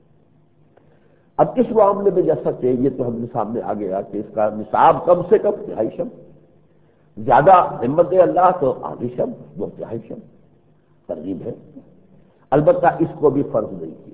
اب اس معاملے میں جیسا کہ یہ تو ہم سامنے آ گیا کہ اس کا نصاب کم سے کم 2/3 شب، زیادہ ہمت دے اللہ تو آدھی شب، 2/3 شب ترغیب ہے. البتہ اس کو بھی فرض نہیں کیا.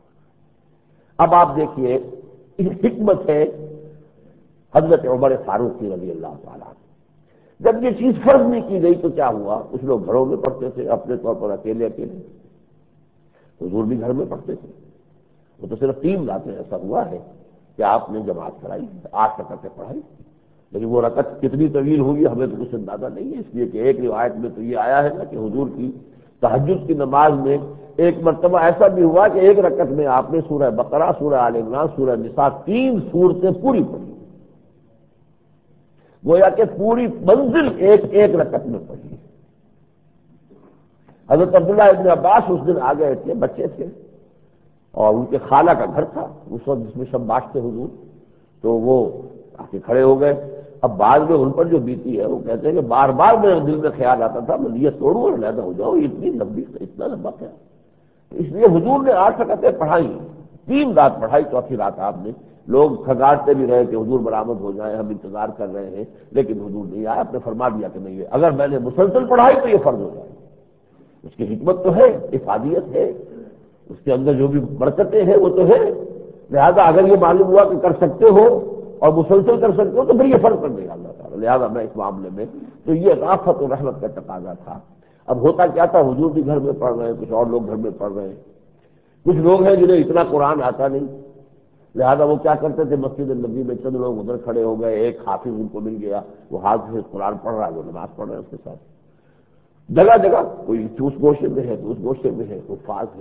اب آپ دیکھیے حکمت ہے حضرت عمر فاروق رضی اللہ تعالیٰ. جب یہ چیز فرض نہیں کی گئی تو کیا ہوا؟ کچھ لوگ گھروں میں پڑھتے تھے اپنے طور پر اکیلے اکیلے، حضور بھی گھر میں پڑھتے تھے. وہ تو صرف 3 راتیں ایسا ہوا ہے کہ آپ نے جماعت کرائی، 8 رکعتیں پڑھائی. لیکن وہ رکعت کتنی طویل ہوگی ہمیں تو کچھ اندازہ نہیں ہے، اس لیے کہ ایک روایت میں تو یہ آیا ہے نا کہ حضور کی تہجد کی نماز میں ایک مرتبہ ایسا بھی ہوا کہ ایک رکعت میں آپ نے سورہ بقرہ، سورہ آل عمران، سورہ نساء 3 سورتیں پوری پڑھی. گویا کہ پوری منزل ایک رکعت میں پڑھی. حضرت عبداللہ ابن عباس اس دن آ گئے تھے، بچے تھے، اور ان کے خالہ کا گھر تھا اس وقت جس میں شب باش تھے حضور. تو وہ آ کے کھڑے ہو گئے. اب بعد میں ان پر جو بیتی ہے وہ کہتے ہیں کہ بار بار میرے دل میں خیال آتا تھا میں نیت توڑوں اور علیحدہ ہو جاؤ، اتنی لمبی، اتنا لمبا خیال. اس لیے حضور نے 8 رکعتیں پڑھائی، 3 رات پڑھائی. 4تھی رات آپ نے، لوگ کھگارتے بھی رہے کہ حضور برآمد ہو جائیں، ہم انتظار کر رہے ہیں، لیکن حضور نہیں آیا. آپ نے فرما دیا کہ نہیں ہے، اگر میں نے مسلسل پڑھائی تو یہ فرض ہو جائے. اس کی حکمت تو ہے، افادیت ہے، اس کے اندر جو بھی برکتیں ہیں وہ تو ہے. لہذا اگر یہ معلوم ہوا کہ کر سکتے ہو اور مسلسل کر سکتے ہو تو پھر یہ فرض کر دے گا اللہ تعالیٰ. لہذا میں اس معاملے میں تو یہ رافت و رحمت کا تقاضا تھا. اب ہوتا کیا تھا، حضور بھی گھر میں پڑھ رہے ہیں، کچھ اور لوگ گھر میں پڑھ رہے ہیں. کچھ لوگ ہیں جنہیں اتنا قرآن آتا نہیں، لہذا وہ کیا کرتے تھے، مسجد النبی میں چند لوگ ادھر کھڑے ہو گئے، ایک حافظ ان کو مل گیا، وہ حافظ قرآن پڑھ رہا ہے، وہ نماز پڑھ رہے ہیں اس کے ساتھ. جگہ جگہ کوئی اس گوشے میں ہے تو اس گوشے میں ہے، حفاظ ہے.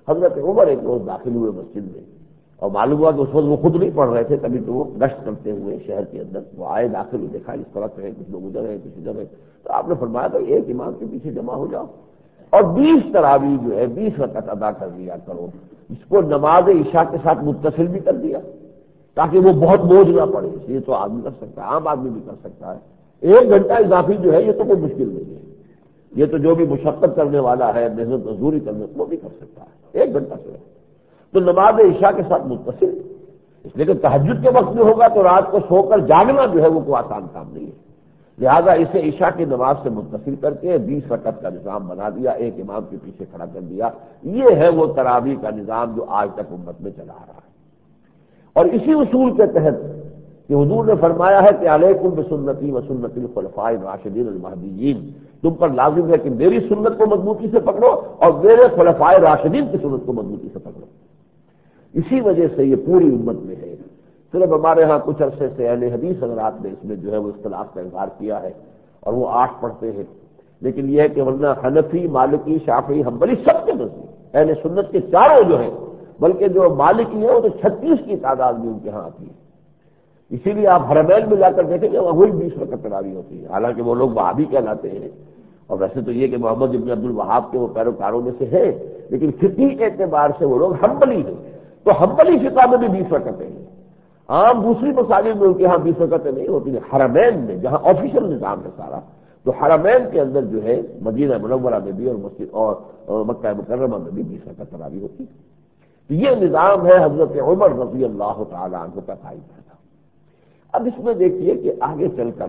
حضرت عمر ایک روز داخل ہوئے مسجد میں، اور معلوم ہوا کہ اس وقت وہ خود نہیں پڑھ رہے تھے، کبھی تو وہ گشت کرتے ہوئے شہر کے اندر وہ آئے، داخل ہوئے، دیکھا اس طرح سے کچھ لوگ ادھر ہیں کچھ ادھر ہے، تو آپ نے فرمایا کہ ایک امام کے پیچھے جمع ہو جاؤ اور 20 تراویح جو ہے 20 رکعت ادا کر دیا کرو، اس کو نماز عشاء کے ساتھ متصل بھی کر دیا تاکہ وہ بہت بوجھ نہ پڑے، یہ تو آدمی کر سکتا ہے، عام آدمی بھی کر سکتا ہے، 1 گھنٹہ اضافی جو ہے یہ تو کوئی مشکل نہیں ہے، یہ تو جو بھی مشقت کرنے والا ہے، محنت مزدوری کرنے وہ بھی کر سکتا ہے، 1 گھنٹہ سے تو نماز عشاء کے ساتھ متصل، اس لیے کہ تہجد کے وقت میں ہوگا تو رات کو سو کر جاگنا جو ہے وہ کوئی آسان کام نہیں ہے، لہذا اسے عشاء کی نماز سے متصل کر کے 20 رکعت کا نظام بنا دیا، ایک امام کے پیچھے کھڑا کر دیا، یہ ہے وہ تراویح کا نظام جو آج تک امت میں چلا آ رہا ہے۔ اور اسی اصول کے تحت کہ حضور نے فرمایا ہے کہ علیکم بسنتی و سنت الخلفاء الراشدین المہدیین، تم پر لازم ہے کہ میری سنت کو مضبوطی سے پکڑو اور میرے خلفائے راشدین کی سنت کو مضبوطی سے پکڑو، اسی وجہ سے یہ پوری امت میں ہے۔ صرف ہمارے ہاں کچھ عرصے سے اہل حدیث حضرات نے اس میں جو ہے وہ اختلاف کا اظہار کیا ہے اور وہ 8 پڑھتے ہیں، لیکن یہ ہے کہ ورنہ حنفی، مالکی، شافعی، حنبلی سب کے نزدیک اہل سنت کے چاروں جو ہیں، بلکہ جو مالکی ہے وہ تو 36 کی تعداد میں ان کے ہاں آتی ہے، اسی لیے آپ حرمین میں جا کر دیکھیں گے وہی 20 رکعت تراویح ہوتی ہے، حالانکہ وہ لوگ وہابی کہلاتے ہیں، اور ویسے تو یہ کہ محمد ابن عبد الوہاب کے وہ پیروکاروں میں سے ہے، لیکن فقہی اعتبار سے وہ لوگ حنبلی ہیں، تو حنبلی فقہ میں بھی 20 رکعتیں ہیں، عام دوسری مساجد میں ان کے ہاں 20 رکعتیں نہیں ہوتی ہیں، حرمین میں جہاں آفیشل نظام ہے سارا، تو حرمین کے اندر جو ہے مدینہ منورہ میں بھی اور مسجد اور مکہ مکرمہ میں بھی 20 رکعت تراویح ہوتی ہے، تو یہ نظام ہے حضرت عمر رضی اللہ تعالی عنہ کا قائم کرنا۔ اب اس میں دیکھیے کہ آگے چل کر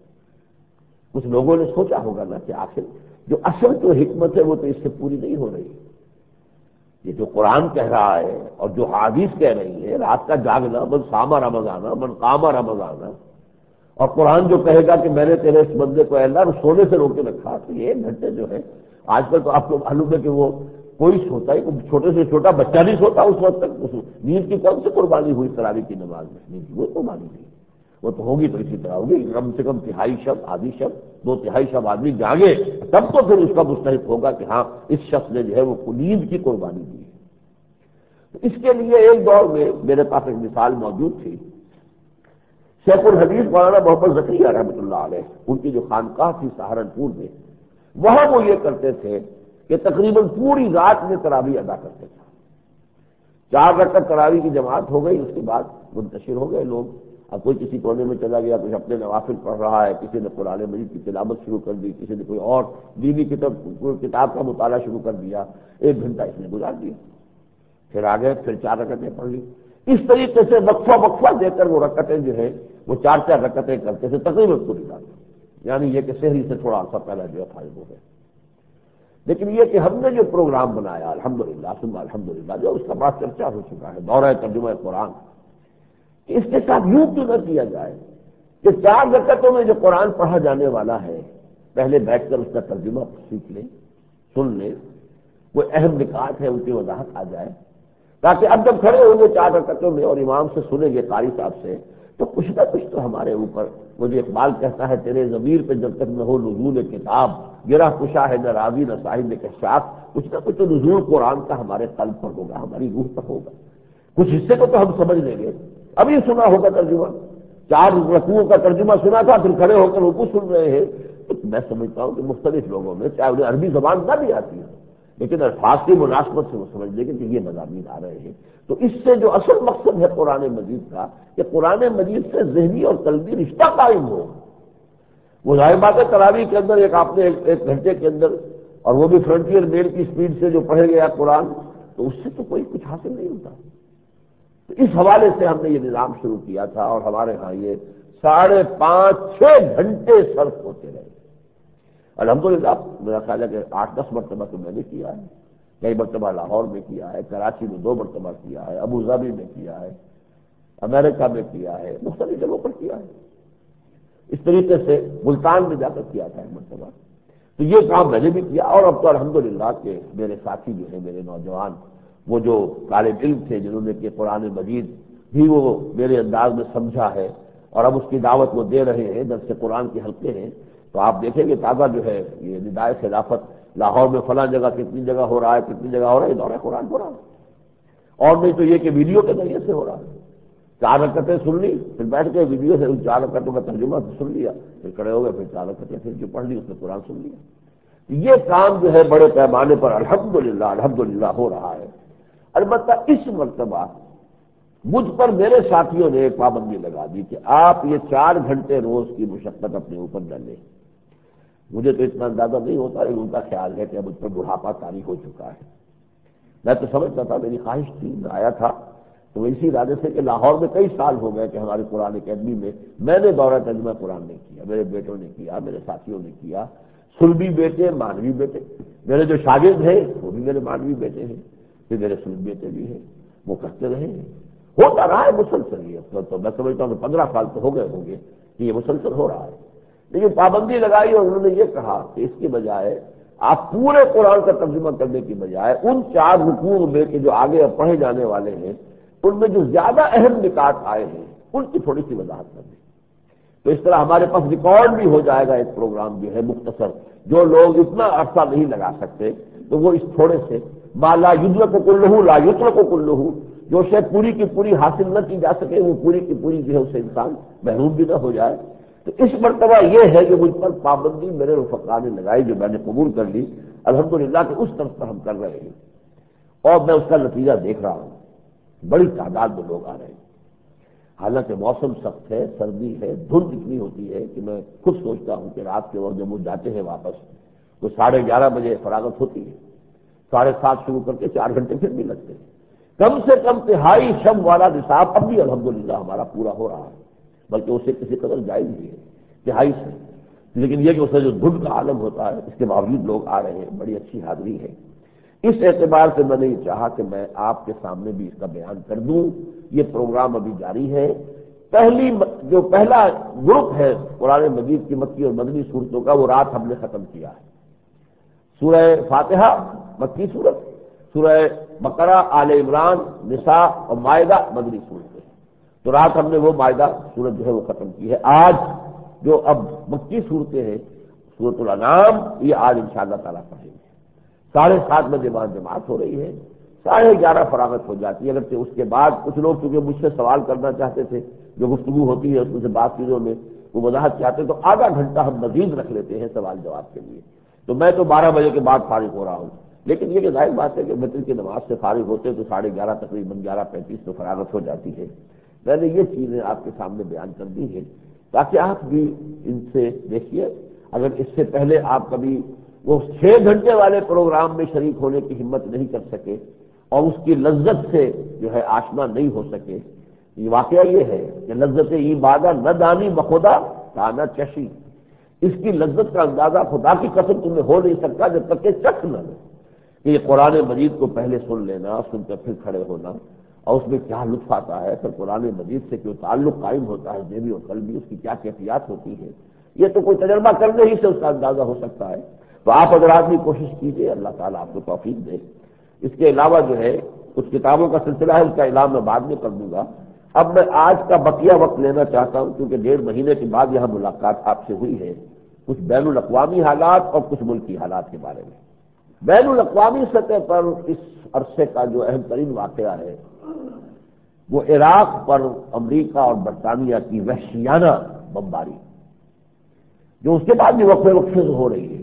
کچھ لوگوں نے سوچا ہوگا نا کہ آخر جو اصل تو حکمت ہے وہ تو اس سے پوری نہیں ہو رہی، یہ جو قرآن کہہ رہا ہے اور جو حدیث کہہ رہی ہے، رات کا جاگنا، من صام رمضان من قام رمضان، اور قرآن جو کہے گا کہ میں نے تیرے اس بندے کو اے اللہ سونے سے روکے رکھا، تو یہ 1 گھنٹے جو ہے آج کل تو آپ کو معلوم ہے کہ وہ کوئی سوتا ہی، چھوٹے سے چھوٹا بچہ نہیں سوتا اس وقت تک، نیند کی کون سی قربانی ہوئی تراویح کی نماز میں؟ نیند کی وہ قربانی نہیں، وہ تو ہوگی تو اسی طرح ہوگی، کم سے کم تہائی شب، آدھی شب، 2/3 شب آدمی جاگے تب تو پھر اس کا مستحق ہوگا کہ ہاں اس شخص نے جو ہے وہ نیند کی قربانی دی ہے۔ تو اس کے لیے ایک دور میں میرے پاس ایک مثال موجود تھی، شیخ الحدیث مولانا محمد زکریا رحمۃ اللہ علیہ، ان کی جو خانقاہ تھی سہارنپور میں، وہاں وہ یہ کرتے تھے کہ تقریباً پوری رات میں تراویح ادا کرتے تھے، 4 رکعت تراویح کی جماعت ہو گئی، اس کے بعد منتشر ہو گئے لوگ، اب کوئی کسی کونے میں چلا گیا، کچھ اپنے نوافل پڑھ رہا ہے، کسی نے قرآن مجید کی تلاوت شروع کر دی، کسی نے کوئی اور دینی کتاب کا مطالعہ شروع کر دیا، 1 گھنٹہ اس نے گزار دیا، پھر آگے پھر 4 رکعتیں پڑھ لی، اس طریقے سے وقفہ دے کر وہ رکعتیں جو ہے وہ 4 رکعتیں کرتے تھے تقریباً پوری رات، یعنی یہ کہ سحری سے تھوڑا عرصہ پہلا جو ہے فارغ ہو گئے۔ لیکن یہ کہ ہم نے جو پروگرام بنایا الحمدللہ ثم الحمدللہ، جو اس کا بات چرچا ہو چکا ہے، دورہ ترجمہ قرآن، کہ اس کے ساتھ یوں کیوں نہ کیا جائے کہ 4 رکعتوں میں جو قرآن پڑھا جانے والا ہے پہلے بیٹھ کر اس کا ترجمہ سیکھ لیں، سن لیں، کوئی اہم نکات ہے ان کی وضاحت آ جائے، تاکہ اب جب کھڑے ہوں گے 4 رکعتوں میں اور امام سے سنیں گے قاری صاحب سے، تو کچھ نہ کچھ تو ہمارے اوپر، وہ جو اقبال کہتا ہے تیرے ضمیر پہ جب تک نہ ہو نزول کتاب، گرہ کشا ہے نہ راوی نہ صاحب کشاف، کچھ نہ کچھ تو نزول قرآن کا ہمارے قلب پر ہوگا، ہماری روح پر ہوگا، کچھ حصے کو تو ہم سمجھ لیں گے۔ ابھی سنا ہوگا ترجمہ، 4 رکوعوں کا ترجمہ سنا تھا، پھر کھڑے ہو کر رکوع سن رہے ہیں، تو میں سمجھتا ہوں کہ مختلف لوگوں میں چاہے انہیں عربی زبان نہ بھی آتی ہے لیکن الفاظ کی مناسبت سے وہ سمجھ لیں گے کہ یہ مضامین آ رہے ہیں۔ تو اس سے جو اصل مقصد ہے قرآن مجید کا کہ قرآن مجید سے ذہنی اور قلبی رشتہ قائم ہو، وہ ظاہر بات ہے تراویح کے اندر آپ نے 1 گھنٹے کے اندر، اور وہ بھی فرنٹیئر میل کی سپیڈ سے جو پڑھے گیا قرآن، تو اس سے تو کوئی کچھ حاصل نہیں ہوتا۔ تو اس حوالے سے ہم نے یہ نظام شروع کیا تھا، اور ہمارے ہاں یہ 5.5-6 گھنٹے صرف ہوتے رہے۔ الحمدللہ میرا خیال ہے کہ 8-10 مرتبہ تو میں نے کیا ہے، کئی مرتبہ لاہور میں کیا ہے، کراچی میں 2 مرتبہ کیا ہے، ابوظہبی میں کیا ہے، امریکہ میں کیا ہے، مختلف جگہوں پر کیا ہے، اس طریقے سے ملتان میں جا کر کیا تھا 1 مرتبہ۔ تو یہ کام میں نے بھی کیا، اور اب تو الحمدللہ کہ میرے ساتھی جو ہیں، میرے نوجوان، وہ جو طالب علم تھے جنہوں نے کہ قرآن مجید بھی وہ میرے انداز میں سمجھا ہے، اور اب اس کی دعوت وہ دے رہے ہیں، درس قرآن کے حلقے ہیں، تو آپ دیکھیں گے تازہ جو ہے یہ ندائے خلافت لاہور میں فلاں جگہ کتنی جگہ ہو رہا ہے، کتنی جگہ ہو رہا ہے، یہ دورہ قرآن ہو رہا ہے، اور نہیں تو یہ کہ ویڈیو کے ذریعے سے ہو رہا ہے۔ 4 رکعتیں سن لی، پھر بیٹھ کے ویڈیو سے ان 4 رکعتوں کا ترجمہ سن لیا، پھر کھڑے ہو گئے، پھر 4 رکعتیں پھر جو پڑھ لی اس میں قرآن سن لیا۔ یہ کام جو ہے بڑے پیمانے پر الحمدللہ ہو رہا ہے۔ البتہ اس مرتبہ مجھ پر میرے ساتھیوں نے ایک پابندی لگا دی کہ آپ یہ 4 گھنٹے روز کی مشقت اپنے اوپر نہ لیں۔ مجھے تو اتنا اندازہ نہیں ہوتا، لیکن ان کا خیال ہے کہ اب مجھ پر بڑھاپا طاری ہو چکا ہے۔ میں تو سمجھتا تھا، میری خواہش تھی، میں آیا تھا تو اسی ارادے سے کہ لاہور میں کئی سال ہو گئے کہ ہماری قرآن اکیڈمی میں نے دورہ ترجمہ قرآن نہیں کیا، میرے بیٹوں نے کیا، میرے ساتھیوں نے کیا، سلبی بیٹے، مانوی بیٹے، میرے جو شاگرد ہیں وہ بھی میرے مانوی بیٹے ہیں، پھر میرے سلبی بیٹے بھی ہیں، وہ کرتے رہے ہیں، ہوتا رہا ہے مسلسل۔ یہ تو میں سمجھتا ہوں کہ 15 سال تو ہو گئے ہوں گے کہ یہ مسلسل ہو رہا ہے، لیکن پابندی لگائی اور انہوں نے یہ کہا کہ اس کی بجائے آپ پورے قرآن کا ترجمہ کرنے کی بجائے ان 4 رکوع میں کہ جو آگے اب پڑھے جانے والے ہیں ان میں جو زیادہ اہم نکات آئے ہیں ان کی تھوڑی سی وضاحت کر دیں، تو اس طرح ہمارے پاس ریکارڈ بھی ہو جائے گا ایک پروگرام جو ہے مختصر، جو لوگ اتنا عرصہ نہیں لگا سکتے تو وہ اس تھوڑے سے ما لا یدرک کلہ لا یترک کلہ، جو شے پوری کی پوری حاصل نہ کی جا سکے وہ پوری کی پوری جو ہے اسے انسان محروم بھی نہ ہو جائے۔ تو اس مرتبہ یہ ہے کہ مجھ پر پابندی میرے رفقا نے لگائی جو میں نے قبول کر لی الحمدللہ کہ اس طرف پر ہم کر رہے ہیں، اور میں اس کا نتیجہ دیکھ رہا ہوں، بڑی تعداد میں لوگ آ رہے ہیں۔ حالانکہ موسم سخت ہے، سردی ہے، دھند اتنی ہوتی ہے کہ میں خود سوچتا ہوں کہ رات کے وقت جب وہ جاتے ہیں واپس تو 11:30 بجے فراغت ہوتی ہے، 7:30 شروع کر کے 4 گھنٹے پھر بھی لگتے ہیں، کم سے کم تہائی شب والا نصاب اب بھی الحمدللہ ہمارا پورا ہو رہا ہے، بلکہ اسے کسی قدر جائز بھی ہے تہائی سے، لیکن یہ کہ اسے جو دھند کا عالم ہوتا ہے اس کے باوجود لوگ آ رہے ہیں، بڑی اچھی حاضری ہے۔ اس اعتبار سے میں نے یہ چاہا کہ میں آپ کے سامنے بھی اس کا بیان کر دوں۔ یہ پروگرام ابھی جاری ہے۔ پہلا گروپ ہے قرآن مجید کی مکی اور مدنی صورتوں کا، وہ رات ہم نے ختم کیا ہے۔ سورہ فاتحہ مکی صورت، سورہ بقرہ، آل عمران، نساء اور مائدہ مدنی صورتیں، تو رات ہم نے وہ مائدہ صورت جو ہے وہ ختم کی ہے۔ آج جو اب مکی صورتیں ہیں، سورۃ الانعام، یہ آج انشاءاللہ تعالیٰ پڑھیں گے۔ 7:30 بجے بعد جماعت ہو رہی ہے، 11:30 فراغت ہو جاتی ہے، اگرچہ اس کے بعد کچھ لوگ چونکہ مجھ سے سوال کرنا چاہتے تھے، جو گفتگو ہوتی ہے اس میں سے بعض چیزوں میں وہ وضاحت چاہتے ہیں، تو آدھا گھنٹہ ہم مزید رکھ لیتے ہیں سوال جواب کے لیے، تو میں تو 12 بجے کے بعد فارغ ہو رہا ہوں، لیکن یہ کہ ظاہر بات ہے کہ فجر کی نماز سے فارغ ہوتے تو 11:30 تقریباً 11:35 تو فراغت ہو جاتی ہے۔ میں نے یہ چیزیں آپ کے سامنے بیان کر دی ہیں تاکہ آپ بھی ان سے دیکھیے، اگر اس سے پہلے آپ کبھی وہ 6 گھنٹے والے پروگرام میں شریک ہونے کی ہمت نہیں کر سکے اور اس کی لذت سے جو ہے آشنا نہیں ہو سکے، یہ واقعہ یہ ہے کہ لذت عبادہ نہ دانی بخدا کانا چشی، اس کی لذت کا اندازہ خدا کی قسم تمہیں ہو نہیں سکتا جب تک کہ چکھ نہ لو، کہ یہ قرآن مجید کو پہلے سن لینا، سن کر پھر کھڑے ہونا، اور اس میں کیا لطف آتا ہے، پھر قرآن مجید سے کیوں تعلق قائم ہوتا ہے ذہنی اور قلبی، اس کی کیا کیفیات ہوتی ہے، یہ تو کوئی تجربہ کرنے ہی سے اس کا اندازہ ہو سکتا ہے۔ تو آپ حضرات بھی کوشش کیجیے، اللہ تعالیٰ آپ کو توفیق دے۔ اس کے علاوہ جو ہے کچھ کتابوں کا سلسلہ ہے، اس کا اعلان میں بعد میں کر دوں گا۔ اب میں آج کا بقیہ وقت لینا چاہتا ہوں کیونکہ 1.5 مہینے کے بعد یہاں ملاقات آپ سے ہوئی ہے، کچھ بین الاقوامی حالات اور کچھ ملکی حالات کے بارے میں۔ بین الاقوامی سطح پر اس عرصے کا جو اہم ترین واقعہ ہے وہ عراق پر امریکہ اور برطانیہ کی وحشیانہ بمباری، جو اس کے بعد بھی وقفے وقفے سے ہو رہی ہے،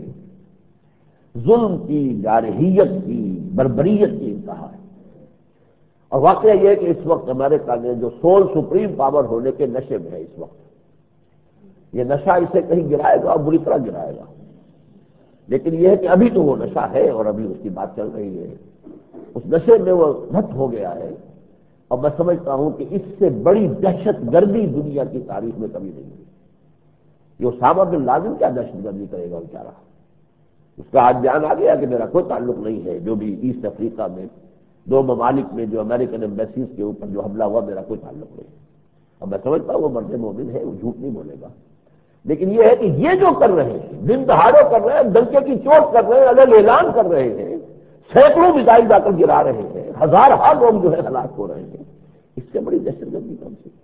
ظلم کی، جارحیت کی، بربریت کی انتہا ہے۔ اور واقعہ یہ ہے کہ اس وقت امریکہ نے جو سول سپریم پاور ہونے کے نشے میں ہے، اس وقت یہ نشہ اسے کہیں گرائے گا اور بری طرح گرائے گا، لیکن یہ ہے کہ ابھی تو وہ نشہ ہے اور ابھی اس کی بات چل رہی ہے، اس نشے میں وہ دھت ہو گیا ہے، اور میں سمجھتا ہوں کہ اس سے بڑی دہشت گردی دنیا کی تاریخ میں کبھی نہیں ہوئی۔ یہ اسامہ بن لادن کیا دہشت گردی کرے گا بیچارہ، اس کا آج بیان آ گیا کہ میرا کوئی تعلق نہیں ہے، جو بھی ایسٹ افریقہ میں 2 ممالک میں جو امریکن ایمبیسیز کے اوپر جو حملہ ہوا میرا کوئی تعلق نہیں ہے، اور میں سمجھتا ہوں وہ مرد مومن ہے، وہ جھوٹ نہیں بولے گا، لیکن یہ ہے کہ یہ جو کر رہے ہیں، دن دہاڑوں کر رہے ہیں، ڈنکے کی چوٹ کر رہے ہیں، الگ اعلان کر رہے ہیں، سینکڑوں میزائل جا کر گرا رہے ہیں، ہزاروں لوگ جو ہے ہلاک ہو رہے ہیں، اس سے بڑی دہشت گردی کون سی؟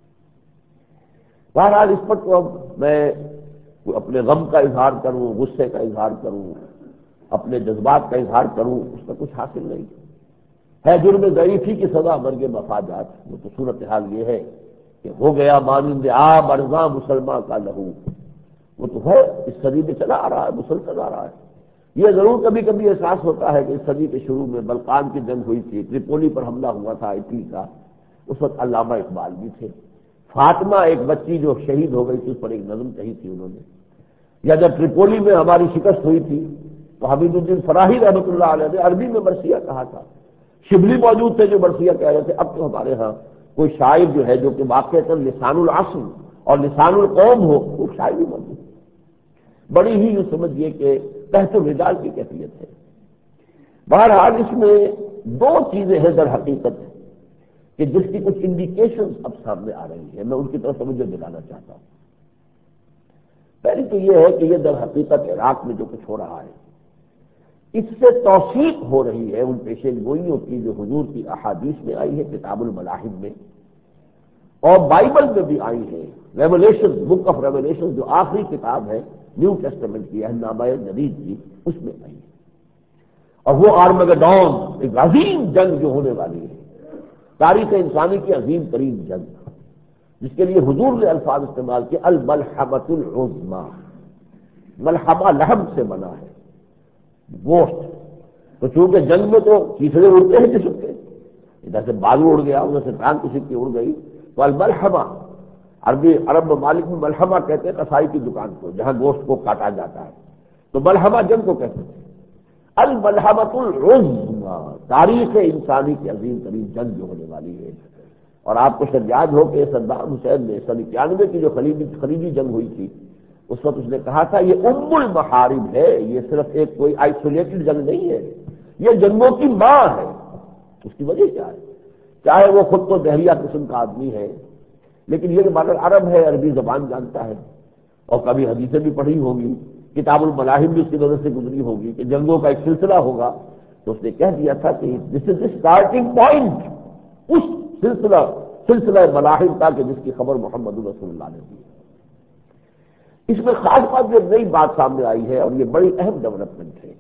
بہرحال اس پر تو اب میں اپنے غم کا اظہار کروں، غصے کا اظہار کروں، اپنے جذبات کا اظہار کروں اس کا کچھ حاصل نہیں ہے۔ جرم ضعیفی کی سزا مرگ مفادات، وہ تو صورتحال یہ ہے کہ ہو گیا مانند آب ارزاں مسلمان کا لہو، وہ تو ہے اس صدی میں چلا آ رہا ہے، مسلسل آ رہا ہے۔ یہ ضرور کبھی کبھی احساس ہوتا ہے کہ اس صدی کے شروع میں بلقان کی جنگ ہوئی تھی، تریپولی پر حملہ ہوا تھا اٹلی کا، اس وقت علامہ اقبال بھی تھے، فاطمہ ایک بچی جو شہید ہو گئی تھی اس پر ایک نظم کہی تھی انہوں نے، یا جب تریپولی میں ہماری شکست ہوئی تھی تو حمید الدین فراہی رحمۃ اللہ علیہ نے عربی میں مرثیہ کہا تھا، شبلی موجود تھے جو مرثیہ کہہ رہے تھے۔ اب تو ہمارے ہاں کوئی شاعر جو ہے جو کہ واقعتاً لسان العصر اور لسان القوم ہو، وہ شاعر بھی موجود ہے، بڑی ہی یوں سمجھیے کہ تحت الرجال کی کیفیت ہے۔ بہرحال اس میں دو چیزیں ہیں در حقیقت کہ جس کی کچھ انڈیکیشنز اب سامنے آ رہی ہیں، میں ان کی طرف توجہ دلانا چاہتا ہوں۔ پہلی تو یہ ہے کہ یہ در حقیقت عراق میں جو کچھ ہو رہا ہے اس سے توثیق ہو رہی ہے ان پیشین گوئیوں کی جو حضور کی احادیث میں آئی ہے کتاب الملاحم میں، اور بائبل میں بھی آئی ہے، ریولیشن، بک آف ریولیشن جو آخری کتاب ہے نیو ٹیسٹمنٹ کی، اہلنامہ جدید کی، اس میں آئی ہے۔ اور وہ آرمگڈون، ایک عظیم جنگ جو ہونے والی ہے، تاریخ انسانی کی عظیم ترین جنگ، جس کے لیے حضور نے الفاظ استعمال کیے الملحمۃ العظمیٰ، ملحمہ لحم سے بنا ہے، گوشت، تو چونکہ جنگ میں تو چیسڑے اڑتے ہیں جسم کے، ادھر سے بالو اڑ گیا، ادھر سے ٹانگ کسی کی اڑ گئی، تو الملحمہ، عرب ممالک میں ملحمہ کہتے ہیں کسائی کی دکان کو جہاں گوشت کو کاٹا جاتا ہے، تو ملحمہ جنگ کو کہتے ہیں۔ الملحمۃ العظمیٰ، تاریخ انسانی کی عظیم ترین جنگ جو ہونے والی ہے۔ اور آپ کو شاید یاد ہو کہ صدام حسین نے سن 91 کی جو خلیجی جنگ ہوئی تھی، اس وقت اس نے کہا تھا یہ ام المحارب ہے، یہ صرف ایک کوئی آئسولیٹڈ جنگ نہیں ہے، یہ جنگوں کی ماں ہے۔ اس کی وجہ کیا ہے؟ چاہے وہ خود تو دہریہ قسم کا آدمی ہے، لیکن یہ کہ مادر عرب ہے، عربی زبان جانتا ہے، اور کبھی حدیثیں بھی پڑھی ہوگی، کتاب الملاحم بھی اس کی نظر سے گزری ہوگی کہ جنگوں کا ایک سلسلہ ہوگا، تو اس نے کہہ دیا تھا کہ دس از دی اسٹارٹنگ پوائنٹ، اس سلسلہ ملاحم کا کہ جس کی خبر محمد رسول اللہ نے دی۔ اس میں خاص بات جو نئی بات سامنے آئی ہے اور یہ بڑی اہم ڈیولپمنٹ ہے،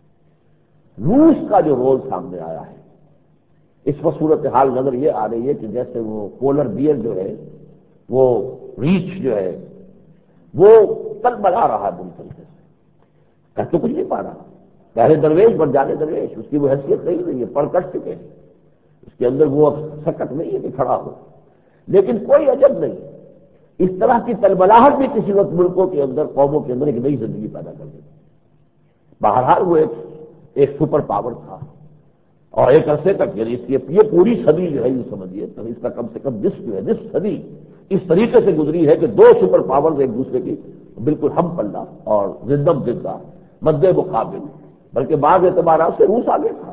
روس کا جو رول سامنے آیا ہے۔ اس وقت صورتحال نظر یہ آ رہی ہے کہ جیسے وہ پولر بیئر جو ہے، وہ ریچھ جو ہے، وہ تل بلا رہا ہے مسلسل، کہہ تو کچھ نہیں پا رہا، پہلے درویش بن جانے درویش، اس کی وہ حیثیت نہیں ہے، پر کٹ چکے ہیں، اس کے اندر وہ سکت نہیں ہے کہ کھڑا ہو، لیکن کوئی عجب نہیں، اس طرح کی تلبلاہٹ بھی کسی وقت ملکوں کے اندر، قوموں کے اندر ایک نئی زندگی پیدا کر دیتی۔ بہرحال وہ ایک سپر پاور تھا، اور ایک عرصے تک یعنی یہ پوری صدی جو ہے یہ سمجھیے تو اس کا کم سے کم نصف صدی اس طریقے سے گزری ہے کہ دو سپر پاورز ایک دوسرے کی بالکل ہم پلہ اور زدم زدہ مد مقابل، بلکہ بعض اعتبارات سے روس آگے تھا۔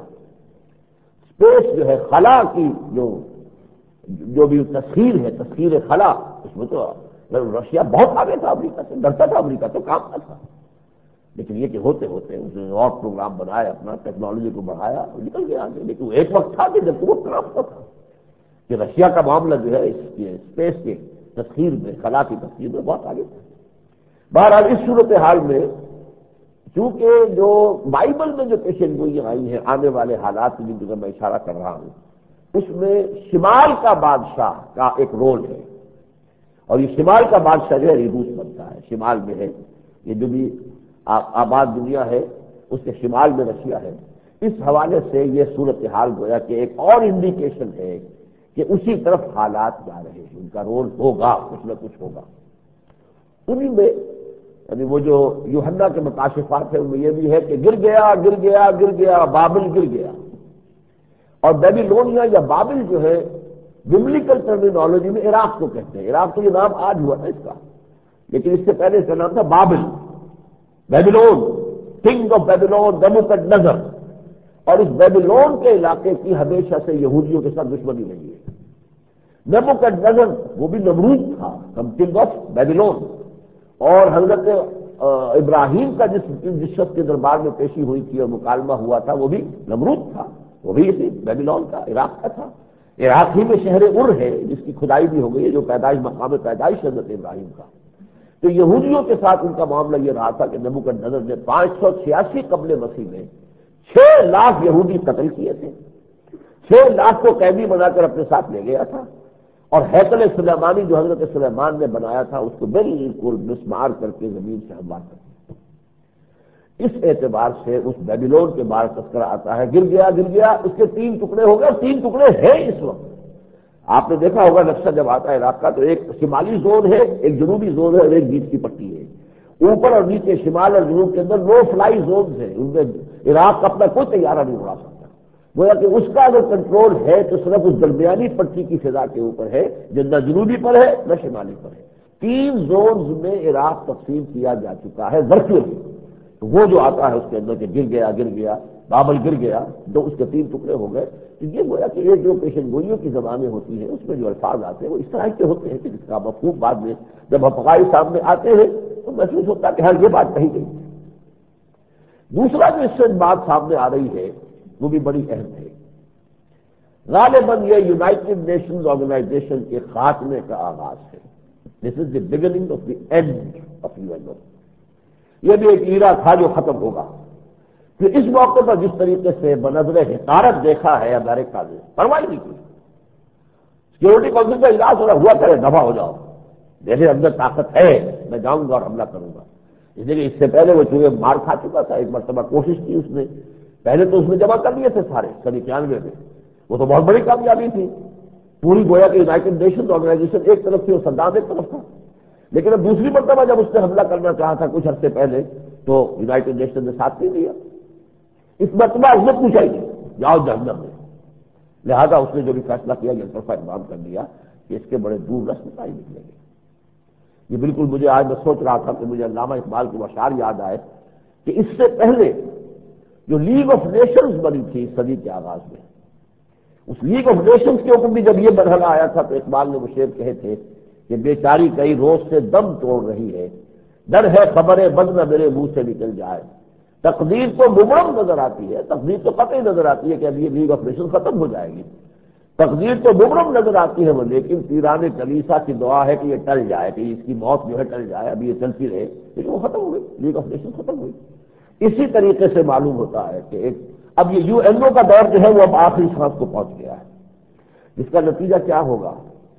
اسپیس جو ہے، خلا کی جو بھی تسخیر ہے، تسخیر خلا، اس میں تو رشیا بہت آگے تھا، امریکہ سے ڈرتا تھا، امریکہ تو کام نہ تھا، لیکن یہ کہ ہوتے ہوتے اس نے اور پروگرام بنایا، اپنا ٹیکنالوجی کو بڑھایا اور نکل گیا آگے۔ لیکن وہ ایک وقت تھا کہ جب وہ کام تھا کہ رشیا کا معاملہ جو ہے اس کے اسپیس کے تسخیر میں، خلا کی تسخیر میں بہت آگے تھا۔ بہرحال اس صورتحال میں چونکہ جو بائبل میں جو پیشن گوئیاں آئی ہیں آنے والے حالات کی جن کو میں اشارہ کر رہا ہوں، اس میں شمال کا بادشاہ کا ایک رول ہے، اور یہ شمال کا بادشاہ جو ہے روس بنتا ہے، شمال میں ہے، یہ جو بھی آباد دنیا ہے اس کے شمال میں رشیا ہے۔ اس حوالے سے یہ صورتحال گویا کہ ایک اور انڈیکیشن ہے کہ اسی طرف حالات جا رہے ہیں، ان کا رول ہوگا، کچھ نہ کچھ ہوگا۔ انہی میں یعنی وہ جو یوحنا کے مکاشفات ہیں ان میں یہ بھی ہے کہ گر گیا گر گیا گر گیا، بابل گر گیا، اور بیبیلونیا یا بابل جو ہے ببلیکل ٹرمینالوجی میں عراق کو کہتے ہیں۔ عراق تو یہ نام آج ہوا تھا اس کا، لیکن اس سے پہلے اس کا نام تھا بابل، بیبیلون، کنگ آف بیبیلون، نیبوکڈنیزر، اور اس بیبیلون کے علاقے کی ہمیشہ سے یہودیوں کے ساتھ دشمنی رہی ہے۔ نیبوکڈنیزر وہ بھی نمرود تھا، کنگ آف بیبیلون، اور حضرت ابراہیم کا جس شخص کے دربار میں پیشی ہوئی تھی اور مکالمہ ہوا تھا وہ بھی نمرود تھا، وہ بھی اسی بیبیلون کا، عراق کا تھا۔ عراق ہی میں شہر ار ہے جس کی کھدائی بھی ہو گئی ہے، جو پیدائش مقام پیدائش حضرت ابراہیم کا۔ تو یہودیوں کے ساتھ ان کا معاملہ یہ رہا تھا کہ نبوکدنضر نے 586 قبل مسیح میں 6 لاکھ یہودی قتل کیے تھے، 6 لاکھ کو قیدی بنا کر اپنے ساتھ لے گیا تھا، اور ہیکل سلیمانی جو حضرت سلیمان نے بنایا تھا اس کو بالکل مسمار کر کے زمین سے ہموار کر دیا۔ اس اعتبار سے اس بیبیلون کے بارے تذکرہ آتا ہے، گر گیا، اس کے 3 ٹکڑے ہو گئے، اور 3 ٹکڑے ہیں اس وقت۔ آپ نے دیکھا ہوگا نقشہ جب آتا ہے عراق کا تو ایک شمالی زون ہے، ایک جنوبی زون ہے، اور ایک بیچ کی پٹی ہے۔ اوپر اور نیچے شمال اور جنوب کے اندر نو فلائی زونز ہیں، ان میں عراق اپنا کوئی طیارہ نہیں اڑا سکتا۔ گویا کہ اس کا اگر کنٹرول ہے تو صرف اس درمیانی پٹی کی فضا کے اوپر ہے، جو نہ جنوبی پر ہے نہ شمالی پر ہے۔ 3 زونز میں عراق تقسیم کیا جا چکا ہے ورچوئلی۔ وہ جو آتا ہے اس کے اندر کہ گر گیا بابل گر گیا، تو اس کے 3 ٹکڑے ہو گئے۔ تو یہ گویا کہ یہ جو پیشن گوئیوں کی زبانیں ہوتی ہیں اس میں جو الفاظ آتے ہیں وہ اس طرح کے ہوتے ہیں کہ جس کا مفہوم بعد میں جب حقائق سامنے آتے ہیں تو محسوس ہوتا ہے کہ ہر یہ بات کہی گئی۔ دوسرا جو اس سے بات سامنے آ رہی ہے وہ بھی بڑی اہم ہے۔ غالباً یہ یونائٹڈ نیشنز آرگنائزیشن کے خاتمے کا آغاز ہے۔ This is the beginning of the end of UN۔ یہ بھی ایک ایرا تھا جو ختم ہوگا۔ پھر اس موقع پر جس طریقے سے بنظر حقارت دیکھا ہے امریکہ نے، پرواہ نہیں کی، سیکورٹی کونسل کا اجلاس ہوا کرے دفاع ہو جاؤ، میرے اندر طاقت ہے، میں جاؤں گا اور حملہ کروں گا۔ اس لیے اس سے پہلے وہ چونکہ مار کھا چکا تھا، ایک مرتبہ کوشش کی اس نے، پہلے تو اس نے جمع کر لیے تھے سارے 91 میں، وہ تو بہت بڑی کامیابی تھی، پوری گویا کہ یونائٹڈ نیشنز آرگنائزیشن ایک طرف تھی اور صدام ایک طرف تھا۔ لیکن اب دوسری مرتبہ جب اس نے حملہ کرنا چاہا تھا کچھ عرصے پہلے تو یونائٹڈ نیشن نے ساتھ نہیں دیا۔ اس مرتبہ اس نے پوچھا ہی نہیں، جاؤ جہنم میں۔ لہذا اس نے جو بھی فیصلہ کیا یہ طرفہ اقدام کر دیا کہ اس کے بڑے دور رس نتائج نکلیں گے۔ یہ بالکل مجھے آج میں سوچ رہا تھا کہ مجھے علامہ اقبال کے اشعار یاد آئے کہ اس سے پہلے جو لیگ آف نیشنز بنی تھی صدی کے آغاز میں، اس لیگ آف نیشنز کے اوپر بھی جب یہ مرحلہ آیا تھا تو اقبال نے وہ شعر کہے تھے کہ بیچاری کئی روز سے دم توڑ رہی ہے، ڈر ہے خبریں بد نہ میرے منہ سے نکل جائے، تقدیر تو مبرم نظر آتی ہے، تقدیر تو قطعی نظر آتی ہے کہ اب یہ لیگ آف نیشن ختم ہو جائے گی، تقدیر تو مبرم نظر آتی ہے وہ، لیکن پیران کلیسا کی دعا ہے کہ یہ ٹل جائے، کہ اس کی موت جو ہے ٹل جائے، ابھی یہ چلتی رہے، لیکن وہ ختم ہو گئی، لیگ آف نیشن ختم ہوئی۔ اسی طریقے سے معلوم ہوتا ہے کہ اب یہ UNO کا دور جو ہے وہ اب آخری سانس کو پہنچ گیا ہے، جس کا نتیجہ کیا ہوگا؟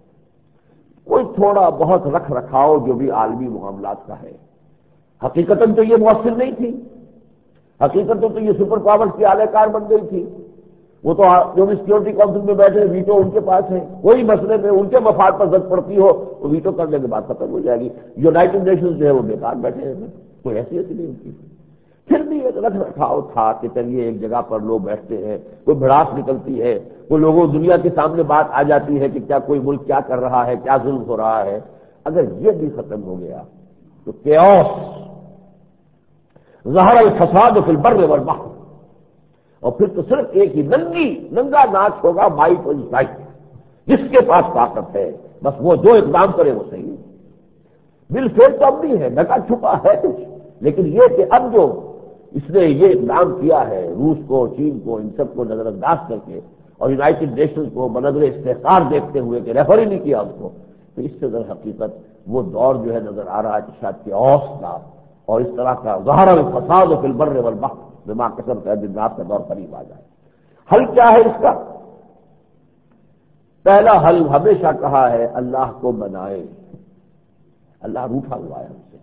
کوئی تھوڑا بہت رکھ رکھاؤ جو بھی عالمی معاملات کا ہے، حقیقتاً تو یہ مؤثر نہیں تھی، حقیقت تو یہ سپر پاورز کی اعلی کار بن گئی تھی، وہ تو جو بھی سیکورٹی کونسل میں بیٹھے ویٹو ان کے پاس ہے، کوئی مسئلے میں ان کے مفاد پر زد پڑتی ہو وہ ویٹو کرنے کے بعد ختم ہو جائے گی۔ یونائٹڈ نیشنز جو ہے وہ بیکار بیٹھے ہیں، کوئی حیثیت نہیں ان کی۔ پھر بھی ایک رکھ رکھاؤ تھا کہ چلیے ایک جگہ پر لوگ بیٹھتے ہیں، کوئی بھڑاس نکلتی ہے، کوئی لوگوں دنیا کے سامنے بات آ جاتی ہے کہ کیا کوئی ملک کیا کر رہا ہے، کیا ظلم ہو رہا ہے۔ اگر یہ بھی ختم ہو گیا تو کیوس، ظہر الفساد فی البر والبحر، اور پھر تو صرف ایک ہی ننگا ناچ ہوگا، مائٹ اور اسٹرائک، جس کے پاس طاقت ہے بس وہ جو اقدام کرے وہ صحیح۔ بالفعل تو اب بھی ہے، ڈھکا چھپا ہے کچھ، لیکن یہ کہ اب جو اس نے یہ اقدام کیا ہے روس کو، چین کو، ان سب کو نظر انداز کر کے اور یونائٹڈ نیشنز کو بنظر استحقار دیکھتے ہوئے کہ ریفر ہی نہیں کیا اس کو، تو اس سے در حقیقت وہ دور جو ہے نظر آ رہا ہے کہ شاید کیوس کا اور اس طرح کا ظہر الفساد فی البر والبحر بما کسبت ایدی الناس کا دور قریب آ جائے۔ حل کیا ہے اس کا؟ پہلا حل ہمیشہ کہا ہے اللہ کو منائے۔ اللہ روٹھا ہوا ہے ہم سے،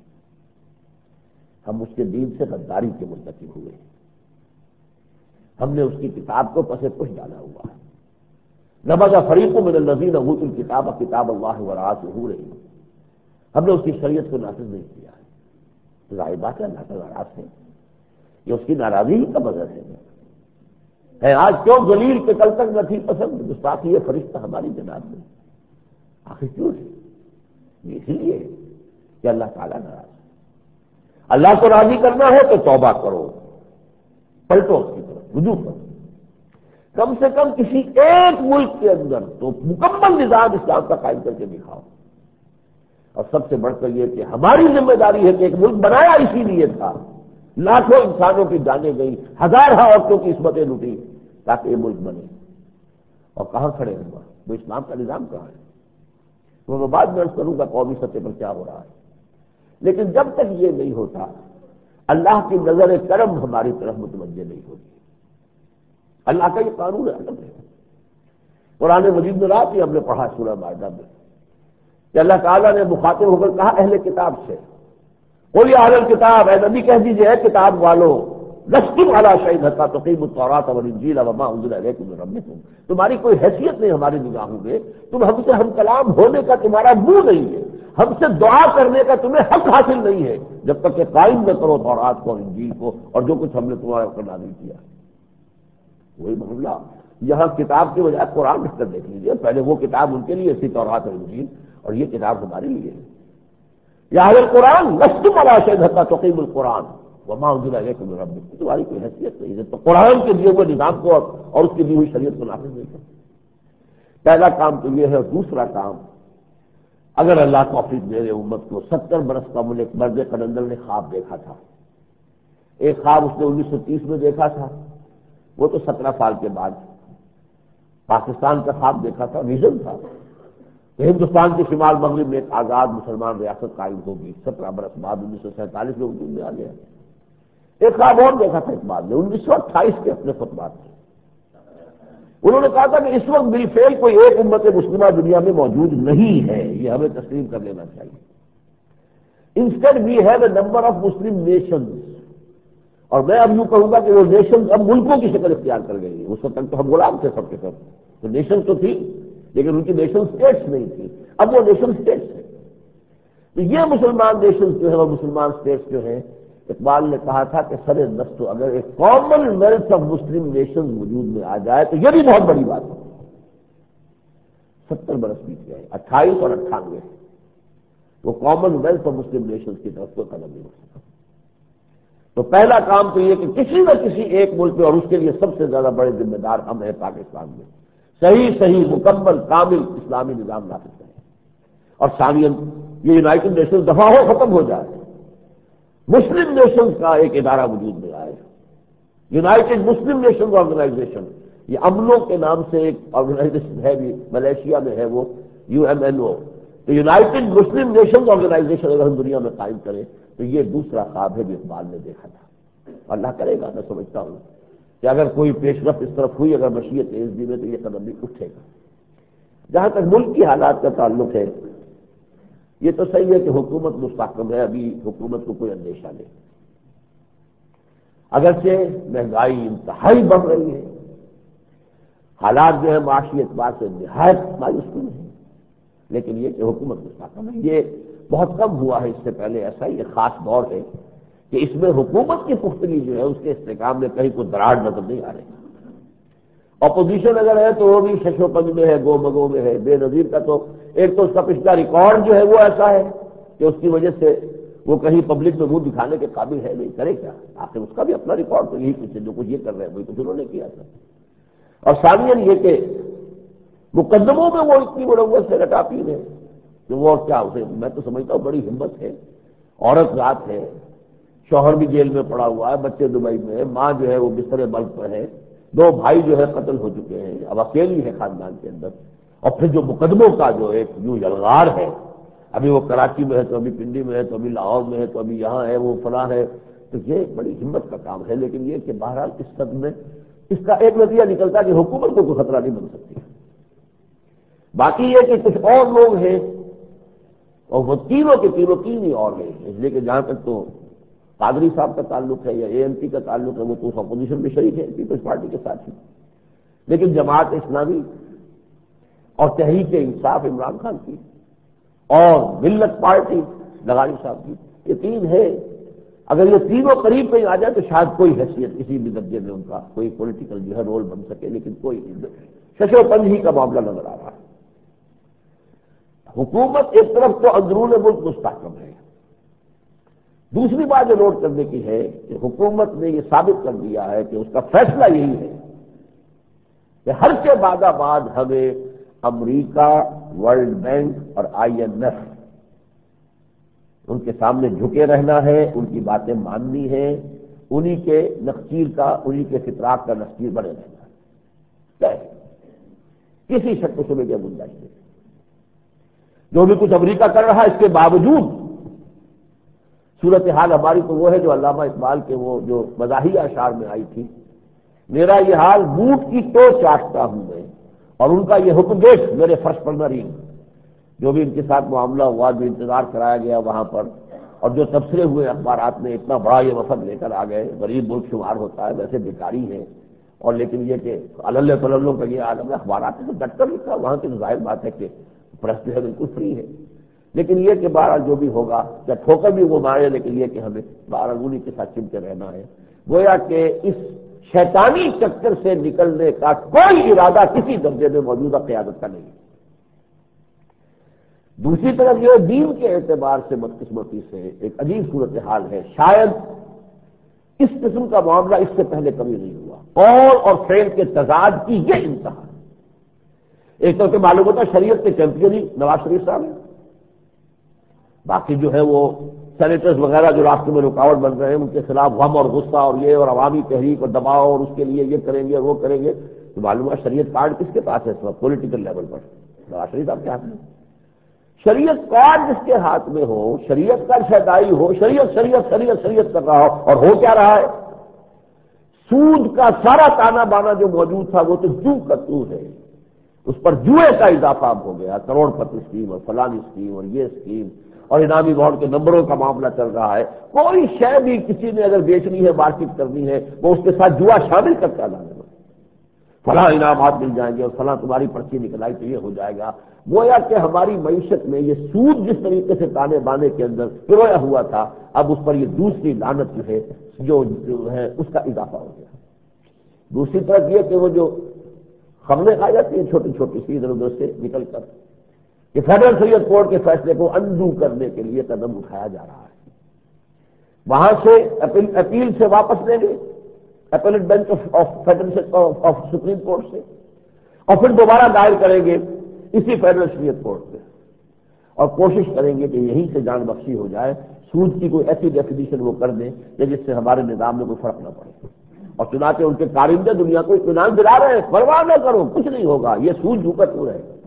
ہم اس کے دین سے غداری کے مرتکب ہوئے، ہم نے اس کی کتاب کو پس پش ڈالا ہوا ہے۔ نبذ فریق من الذین اوتوا الکتاب کتاب اللہ وراء ظہورہم، ہم نے اس کی شریعت کو نافذ نہیں کیا ہے۔ ظاہر بات ہے اللہ کا ناراض ہے، یہ اس کی ناراضی ہی کا مظہر ہے۔ آج کیوں ذلیل کہ کل تک نہ تھی پسند گستاخی فرشتہ ہماری جناب میں، آخر کیوں ہے؟ یہ اسی لیے کہ اللہ تعالیٰ ناراض ہے۔ اللہ کو راضی کرنا ہے تو توبہ کرو، پلٹو اس کی طرف رجوع کرو، کم سے کم کسی ایک ملک کے اندر تو مکمل نظام اسلام کا قائم کر کے دکھاؤ۔ اور سب سے بڑھ کر یہ کہ ہماری ذمہ داری ہے کہ ایک ملک بنایا اسی لیے تھا، لاکھوں انسانوں کی جانیں گئی، ہزاروں عورتوں کی عصمتیں لوٹی تاکہ یہ ملک بنے، اور کہاں کھڑے ہیں وہ اسلام کا نظام کہاں ہے؟ وہ میں بعد میں عرض کروں گا قومی سطح پر کیا ہو رہا ہے۔ لیکن جب تک یہ نہیں ہوتا اللہ کی نظر کرم ہماری طرف متوجہ نہیں ہوتی. اللہ کا یہ قانون عدم ہے. قرآن مجید میں رات ہی ہم نے پڑھا سورہ مائدہ میں کہ اللہ تعالیٰ نے مخاطب ہو کر کہا اہل کتاب سے، قل یا اہل الکتاب، اے نبی کہہ دیجیے اے کتاب والو، لستم علی شیء حتی تقیموا التوراۃ والانجیل وما انزل الیکم من ربکم، تمہاری کوئی حیثیت نہیں ہماری نگاہوں میں، تم ہم سے ہم کلام ہونے کا تمہارا منہ نہیں ہے، ہم سے دعا کرنے کا تمہیں حق حاصل نہیں ہے جب تک کہ قائم نہ کرو تورات کو اور انجیل کو اور جو کچھ ہم نے تمہارے اوپر نازل کیا. وہی معاملہ یہاں کتاب کے بجائے قرآن لکھ کر دیکھ لیجیے، پہلے وہ کتاب ان کے لیے تھی تورات اور انجیل، اور یہ کتاب ہمارے لیے ہے. یا اہل القرآن لستم علی شیء حتی تقیموا القرآن وما انزل الیکم من ربکم، تمہاری کوئی حیثیت نہیں ہے تو قرآن کے دیے ہوئے نظام کو اور اس کی دی ہوئی شریعت کو نافذ نہیں کرتے. پہلا کام تو یہ ہے. اور دوسرا کام، اگر اللہ توفیق دے رہے امت کو، 70 برس کا ایک مرد قلندر نے خواب دیکھا تھا. ایک خواب اس نے 1930 میں دیکھا تھا، وہ تو 17 سال کے بعد پاکستان کا خواب دیکھا تھا. ویژن تھا کہ ہندوستان کے شمال مغرب میں ایک آزاد مسلمان ریاست قائم ہوگی. 17 برس بعد 1947 میں وجود میں آ گیا. ایک خواب اور دیکھا تھا اس بات نے 1928 کے اپنے خطبات میں. انہوں نے کہا تھا کہ اس وقت میری فیل کوئی ایک امت مسلمہ دنیا میں موجود نہیں ہے، یہ ہمیں تسلیم کر لینا چاہیے. Instead we have a number of Muslim nations, اور میں اب یوں کہوں گا کہ وہ نیشنز اب ملکوں کی شکل اختیار کر گئی ہیں. اس وقت تک تو ہم غلام تھے سب کے سب، تو نیشن تو تھی لیکن ان کی نیشن اسٹیٹس نہیں تھی، اب وہ نیشن اسٹیٹس ہیں. تو یہ مسلمان نیشنز جو ہے وہ مسلمان اسٹیٹس جو ہیں، اقبال نے کہا تھا کہ سر دست اگر ایک commonwealth of Muslim nations وجود میں آ جائے تو یہ بھی بہت بڑی بات ہے. 70 برس بیت گئے، 28 اور 98، وہ commonwealth of Muslim nations کی طرف کوئی قدم نہیں ہو سکتا. تو پہلا کام تو یہ کہ کسی نہ کسی ایک ملک میں، اور اس کے لیے سب سے زیادہ بڑے ذمہ دار ہم ہیں پاکستان میں، صحیح مکمل کامل اسلامی نظام نافذ کریں. اور ثانیاً یہ یونائٹڈ نیشنز دفعہ ہو ختم ہو جائے، مسلم نیشنز کا ایک ادارہ وجود میں آئے. یونائٹڈ مسلم نیشنز آرگنائزیشن، یہ امنو کے نام سے ایک آرگنائزیشن ہے بھی، ملیشیا میں ہے وہ UMNO. تو یونائٹڈ مسلم نیشنز آرگنائزیشن اگر ہم دنیا میں قائم کریں تو یہ دوسرا خواب ہے جو اقبال نے دیکھا تھا. اللہ کرے گا، میں سمجھتا ہوں کہ اگر کوئی پیش رفت اس طرف ہوئی، اگر مشیت دی میں، تو یہ قدم بھی اٹھے گا. جہاں تک ملک کی حالات کا تعلق ہے، یہ تو صحیح ہے کہ حکومت مستحکم ہے، ابھی حکومت کو کوئی اندیشہ نہیں. اگرچہ مہنگائی انتہائی بڑھ رہی ہے، حالات جو ہے معاشی اعتبار سے نہایت مایوس کن ہے، لیکن یہ کہ حکومت مستحکم ہے. یہ بہت کم ہوا ہے، اس سے پہلے ایسا ہی ایک خاص دور ہے کہ اس میں حکومت کی پختگی جو ہے اس کے استحکام میں کہیں کوئی دراڑ نظر نہیں آ رہی. اپوزیشن اگر ہے تو وہ بھی ششو پنج میں ہے، گو مگو میں ہے. بے نظیر کا تو ایک تو اس کا پچھلا ریکارڈ جو ہے وہ ایسا ہے کہ اس کی وجہ سے وہ کہیں پبلک میں منہ دکھانے کے قابل ہے نہیں. کرے کیا آخر؟ اس کا بھی اپنا ریکارڈ تو یہی کچھ ہے، جو کچھ یہ کر رہے ہیں وہی کچھ انہوں نے کیا تھا. اور ثانیاً یہ کہ مقدموں میں وہ اتنی ملوث ہے لٹاپین ہے کہ وہ کیا، اسے میں تو سمجھتا ہوں بڑی ہمت ہے. عورت ذات ہے، شوہر بھی جیل میں پڑا ہوا ہے، بچے دبئی میں ہے، ماں جو ہے وہ بستر مرگ پر ہے، 2 بھائی جو ہے قتل ہو چکے ہیں، اب اکیلی ہے خاندان کے اندر. اور پھر جو مقدموں کا جو ایک یوں یلغار ہے، ابھی وہ کراچی میں ہے تو ابھی پنڈی میں ہے تو ابھی لاہور میں ہے تو ابھی یہاں ہے، وہ فلاں ہے. تو یہ بڑی ہمت کا کام ہے. لیکن یہ کہ بہرحال اس سب میں اس کا ایک نتیجہ نکلتا ہے کہ حکومت کو کوئی خطرہ نہیں بن سکتی. باقی یہ کہ کچھ اور لوگ ہیں، اور وہ تینوں کے تینوں تین ہی اور ہیں. اس لیے کہ جہاں تک تو قادری صاحب کا تعلق ہے یا ANP کا تعلق ہے، وہ تو اپوزیشن میں شریک ہے پیپلز پارٹی کے ساتھ ہی. لیکن جماعت اسلامی اور تحریک انصاف عمران خان کی اور ملت پارٹی لغاری صاحب کی، یہ 3 ہے. اگر یہ تینوں قریب کہیں آ جائے تو شاید کوئی حیثیت کسی بھی درجے میں ان کا کوئی پولیٹیکل جو ہے رول بن سکے، لیکن کوئی ششو پنج ہی کا معاملہ نظر آ رہا ہے. حکومت ایک طرف تو اندرون ملک مستحکم ہے. دوسری بات جو نوٹ کرنے کی ہے کہ حکومت نے یہ ثابت کر دیا ہے کہ اس کا فیصلہ یہی ہے کہ ہر کے بعد ہمیں امریکہ، ورلڈ بینک اور IMF ان کے سامنے جھکے رہنا ہے، ان کی باتیں ماننی ہے، انہی کے نخچیر کا، انہی کے فطراک کا نخچیر بنے رہنا ہے. کسی شک و شبے کی گنجائش نہیں. جو بھی کچھ امریکہ کر رہا ہے اس کے باوجود صورتحال ہماری تو وہ ہے جو علامہ اقبال کے وہ جو مزاحیہ اشعار میں آئی تھی، میرا یہ حال بوٹ کی ٹو چاٹتا ہوں میں، اور ان کا یہ حکم دیکھ میرے فرش پر نہ رینگ۔ جو بھی ان کے ساتھ معاملہ ہوا، جو انتظار کرایا گیا وہاں پر، اور جو تبصرے ہوئے اخبارات میں، اتنا بڑا یہ وفد لے کر آ گئے، غریب ملک شمار ہوتا ہے، ویسے بیکاری ہے، اور لیکن یہ کہ اللہ تلّوں کا یہ عالم ہے، اخبارات میں تو ڈٹ کر لکھا، وہاں کی تو ظاہر بات ہے کہ پریس جو ہے بالکل فری ہے، لیکن یہ کہ بہرحال جو بھی ہوگا، یا ٹھوکر بھی وہ مارے، لیکن یہ کہ ہمیں بہرحال انہی کے ساتھ چمٹے رہنا ہے۔ گویا کہ اس شیطانی چکر سے نکلنے کا کوئی ارادہ کسی درجے میں موجودہ قیادت کا نہیں ہے۔ دوسری طرف یہ دین کے اعتبار سے بدقسمتی سے ایک عجیب صورتحال ہے، شاید اس قسم کا معاملہ اس سے پہلے کبھی نہیں ہوا، قول اور فعل کے تضاد کی یہ انتہا ہے۔ ایک طرف سے معلوم ہوتا ہے شریعت کے چیمپئن ہی نواز شریف صاحب ہیں، باقی جو ہے وہ سینیٹرز وغیرہ جو راستے میں رکاوٹ بن رہے ہیں، ان کے خلاف غم اور غصہ اور یہ اور عوامی تحریک اور دباؤ، اور اس کے لیے یہ کریں گے وہ کریں گے، تو معلوم ہے شریعت کارڈ کس کے پاس ہے اس وقت پولیٹیکل لیول پر؟ نواز شریف صاحب کے ہاتھ میں۔ شریعت کارڈ جس کے ہاتھ میں ہو، شریعت کا شہدائی ہو، شریعت شریعت شریعت شریعت کر رہا ہو، اور ہو کیا رہا ہے؟ سود کا سارا تانا بانا جو موجود تھا وہ تو جو کا تو ہے، اس پر جوئے کا اضافہ ہو گیا، کروڑ پتی اسکیم اور فلانی اسکیم اور یہ اسکیم، اور انعامی بانڈ کے نمبروں کا معاملہ چل رہا ہے۔ کوئی شے بھی کسی نے اگر بیچنی ہے، مارکیٹ کرنی ہے، وہ اس کے ساتھ جوا شامل کرتا لانے میں، فلاں انعامات مل جائیں گے اور فلاں تمہاری پرچی نکل آئی تو یہ ہو جائے گا۔ گویا کہ ہماری معیشت میں یہ سود جس طریقے سے تانے بانے کے اندر پرویا ہوا تھا، اب اس پر یہ دوسری لعنت جو ہے جو ہے اس کا اضافہ ہو گیا۔ دوسری طرف یہ کہ وہ جو خبریں آ جاتی ہیں چھوٹی چھوٹی سی ادھر ادھر سے نکل کر، کہ فیڈرل شریعت کورٹ کے فیصلے کو انڈو کرنے کے لیے قدم اٹھایا جا رہا ہے، وہاں سے اپیل سے واپس لیں گے، appellate bench of supreme court سے، اور پھر دوبارہ دائر کریں گے اسی فیڈرل شریعت کورٹ میں، اور کوشش کریں گے کہ یہیں سے جان بخشی ہو جائے، سود کی کوئی ایسی ڈیفینیشن وہ کر دیں کہ جس سے ہمارے نظام میں کوئی فرق نہ پڑے۔ اور چنانچہ ان کے کارندے دنیا کو اطمینان دلا رہے ہیں، پرواہ نہ کرو، کچھ نہیں ہوگا، یہ سود جھوکا تو رہے گا۔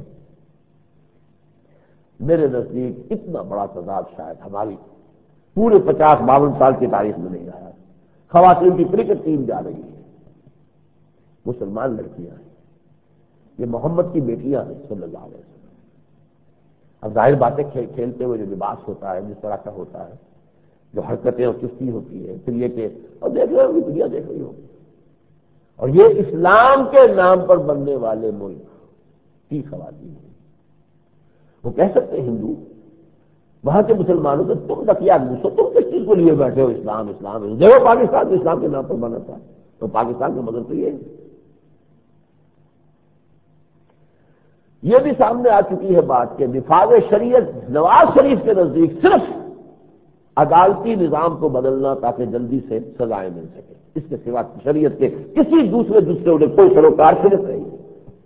میرے نزدیک اتنا بڑا تضاد شاید ہماری پورے 50-52 سال کی تاریخ میں نہیں آیا۔ خواتین کی کرکٹ ٹیم جا رہی ہے، مسلمان لڑکیاں ہیں، یہ محمد کی بیٹیاں ہیں صلی اللہ علیہ وسلم۔ اب ظاہر باتیں کھیلتے ہوئے جو لباس ہوتا ہے، جس طرح کا ہوتا ہے، جو حرکتیں اور چستی ہوتی ہے، پھر یہ کہ اور دیکھ رہے ہوگی، دنیا دیکھ رہی ہوگی، اور یہ اسلام کے نام پر بننے والے ملک کی خواتین ہیں۔ وہ کہہ سکتے ہیں ہندو، وہاں کے مسلمانوں سے تم تکیا گھسو، تم کس چیز کو لیے بیٹھے ہو؟ اسلام اسلام دیکھو پاکستان اسلام کے نام پر بنا تھا، تو پاکستان کا مطلب تو یہ ہے۔ یہ بھی سامنے آ چکی ہے بات کہ نفاذ شریعت نواز شریف کے نزدیک صرف عدالتی نظام کو بدلنا تاکہ جلدی سے سزائیں مل سکے، اس کے سوا شریعت کے کسی دوسرے جز سے انہیں کوئی سروکار صرف نہیں ہے۔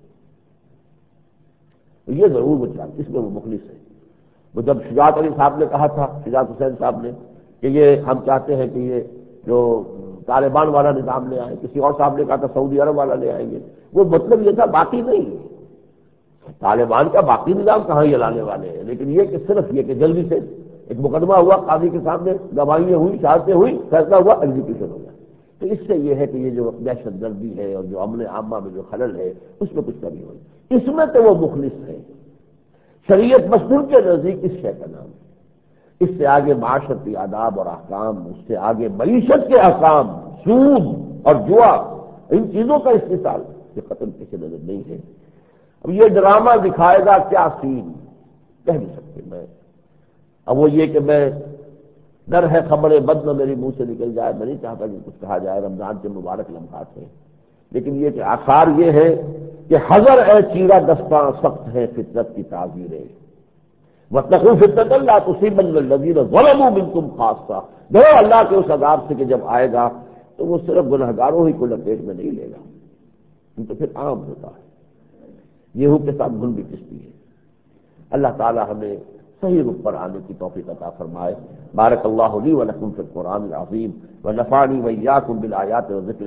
تو یہ ضرور وہ چاہتے، اس میں وہ مخلص ہے۔ وہ جب شجاعت علی صاحب نے کہا تھا، شجاعت حسین صاحب نے، کہ یہ ہم چاہتے ہیں کہ یہ جو طالبان والا نظام لے آئیں، کسی اور صاحب نے کہا تھا سعودی عرب والا لے آئیں گے، وہ مطلب یہ تھا باقی نہیں، طالبان کا باقی نظام کہاں یہ لانے والے ہیں، لیکن یہ کہ صرف یہ کہ جلدی سے ایک مقدمہ ہوا قاضی کے سامنے، گواہیاں ہوئی، شہادتیں ہوئی، فیصلہ ہوا، ایگزیکیوشن ہو گیا۔ تو اس سے یہ ہے کہ یہ جو دہشت گردی ہے اور جو امن عامہ میں جو خلل ہے اس میں کچھ کمی ہوئی، اس میں تو وہ مخلص ہے۔ شریعت مصدور کے نزدیک اس شے کا نام ہے، اس سے آگے معاشرتی آداب اور احکام، اس سے آگے معیشت کے احکام، سود اور جوا، ان چیزوں کا استحصال یہ قتل پیش نظر نہیں ہے۔ اب یہ ڈرامہ دکھائے گا کیا سین کہہ نہیں سکتے میں، اب وہ یہ کہ میں ڈر ہے خبر بد نہ میری منہ سے نکل جائے، میں نہیں چاہتا کہ کچھ کہا جائے، رمضان کے مبارک لمحات ہیں، لیکن یہ کہ آثار یہ ہے کہ حذر اے چیرا دستاں سخت ہے فطرت کی تعزیریں، واتقوا فتنۃ لا تصیبن الذین ظلموا منکم خاصہ، ڈرو اللہ کے اس عذاب سے کہ جب آئے گا تو وہ صرف گنہگاروں ہی کو لپیٹ میں نہیں لے گا، ان تو پھر عام ہوتا ہے، گیہوں کے ساتھ گھن بھی پستی ہے۔ اللہ تعالی ہمیں صحیح رخ پر آنے کی توفیق عطا فرمائے۔ بارک اللہ لی و لکم فی القرآن العظیم ونفعنی وإیاکم بالآیات والذکر